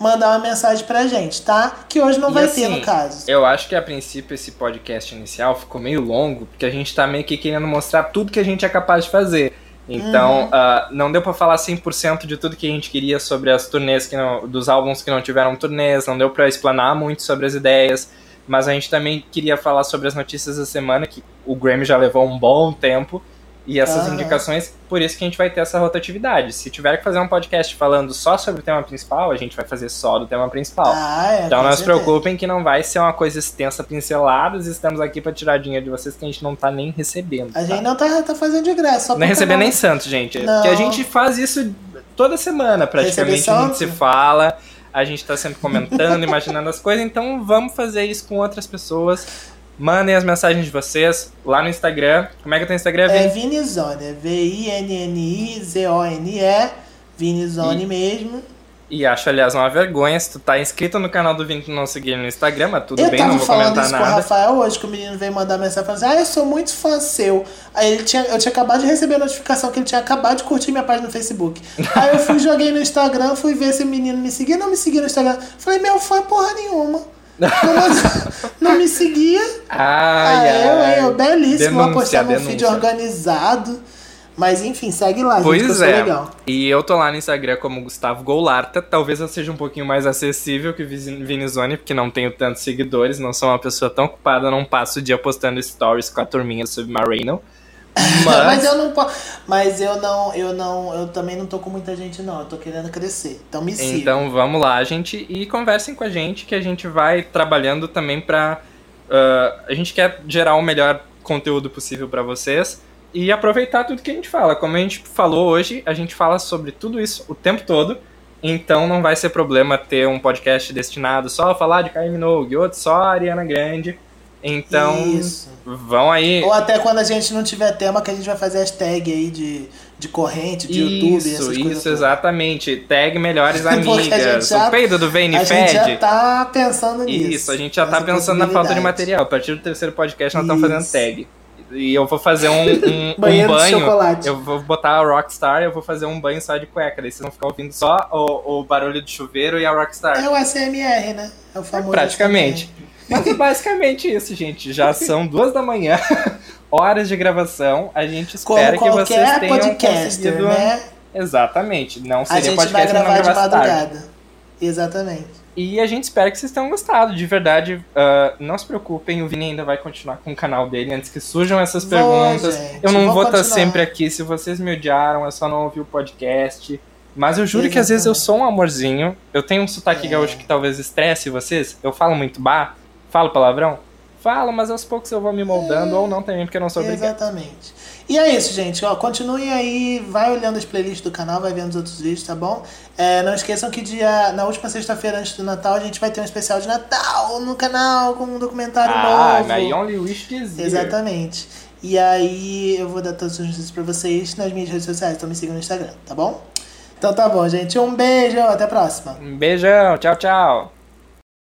Speaker 2: mandar uma mensagem pra gente, tá? Que hoje não vai ter, no caso.
Speaker 1: Eu acho que a princípio esse podcast inicial ficou meio longo, porque a gente tá meio que querendo mostrar tudo que a gente é capaz de fazer. Então, não deu pra falar 100% de tudo que a gente queria sobre as turnês, dos álbuns que não tiveram turnês, não deu pra explanar muito sobre as ideias, mas a gente também queria falar sobre as notícias da semana, que o Grammy já levou um bom tempo, e essas indicações, por isso que a gente vai ter essa rotatividade. Se tiver que fazer um podcast falando só sobre o tema principal, a gente vai fazer só do tema principal. Então não se preocupem que não vai ser uma coisa extensa, pinceladas, estamos aqui pra tirar dinheiro de vocês que a gente não tá nem recebendo.
Speaker 2: A gente não tá fazendo de graça. Só
Speaker 1: não é recebendo nem santo, gente.
Speaker 2: Não.
Speaker 1: Porque a gente faz isso toda semana, praticamente. A gente se fala, a gente tá sempre comentando, imaginando as coisas, então vamos fazer isso com outras pessoas. Mandem as mensagens de vocês lá no Instagram. Como é que é o teu Instagram, Vini?
Speaker 2: É Vinizone, é VINNIZONE, Vinizone mesmo.
Speaker 1: E acho, aliás, uma vergonha se tu tá inscrito no canal do Vini e não seguir no Instagram, mas tudo bem, não vou comentar nada. Eu tava falando isso com o Rafael
Speaker 2: hoje, que o menino veio mandar mensagem falando assim, eu sou muito fã seu. Aí eu tinha acabado de receber a notificação que ele tinha acabado de curtir minha página no Facebook. Aí eu joguei no Instagram, fui ver se o menino me seguia, não me seguia no Instagram. Falei, meu fã é porra nenhuma. Não me seguia. Eu belíssimo, vou postar um feed organizado. Mas enfim, segue lá,
Speaker 1: pois
Speaker 2: gente, que
Speaker 1: é.
Speaker 2: legal.
Speaker 1: E eu tô lá no Instagram como Gustavo Goularta. Talvez eu seja um pouquinho mais acessível que o Vinizone, porque não tenho tantos seguidores, não sou uma pessoa tão ocupada, não passo o dia postando stories com a turminha do Submarino.
Speaker 2: Eu também não tô com muita gente, não. Eu tô querendo crescer. Então me siga.
Speaker 1: Então vamos lá, gente, e conversem com a gente, que a gente vai trabalhando também pra... a gente quer gerar o melhor conteúdo possível pra vocês e aproveitar tudo que a gente fala. Como a gente falou hoje, a gente fala sobre tudo isso o tempo todo, então não vai ser problema ter um podcast destinado só a falar de Kylie Minogue, outro só a Ariana Grande. Então, vão aí.
Speaker 2: Ou até quando a gente não tiver tema, que a gente vai fazer as tags aí de corrente, de YouTube, essas coisas.
Speaker 1: Isso, exatamente. Tag melhores amigas. O peido do Vayne Fed.
Speaker 2: A gente já tá pensando nisso.
Speaker 1: Isso, a gente já tá pensando na falta de material. A partir do terceiro podcast nós estamos fazendo tag. E eu vou fazer um banho.
Speaker 2: De chocolate.
Speaker 1: Eu vou botar a Rockstar e eu vou fazer um banho só de cueca. Daí vocês vão ficar ouvindo só o barulho do chuveiro e a Rockstar.
Speaker 2: É o ASMR, né? É o famoso
Speaker 1: praticamente.
Speaker 2: ASMR.
Speaker 1: Mas é basicamente isso, gente. Já são 2 da manhã, horas de gravação. A gente espera que vocês tenham conseguido... Né? Exatamente. Não seria podcast se não gravasse
Speaker 2: de madrugada. Exatamente.
Speaker 1: E a gente espera que vocês tenham gostado. De verdade, não se preocupem. O Vini ainda vai continuar com o canal dele antes que surjam essas perguntas.
Speaker 2: Gente,
Speaker 1: eu não vou estar sempre aqui. Se vocês me odiaram, é só não ouvir o podcast. Mas eu juro que às vezes eu sou um amorzinho. Eu tenho um sotaque gaúcho que talvez estresse vocês. Eu falo muito bar. Falo palavrão? Falo, mas aos poucos eu vou me moldando ou não também, porque eu não sou obrigado.
Speaker 2: Exatamente. E é isso, gente. Ó, continuem aí, vai olhando as playlists do canal, vai vendo os outros vídeos, tá bom? Não esqueçam que na última sexta-feira antes do Natal, a gente vai ter um especial de Natal no canal, com um documentário novo.
Speaker 1: My Only Wish This Year.
Speaker 2: Exatamente. E aí eu vou dar todas as notícias pra vocês nas minhas redes sociais, então me sigam no Instagram, tá bom? Então tá bom, gente. Um beijo, até a próxima.
Speaker 1: Um beijão, tchau, tchau.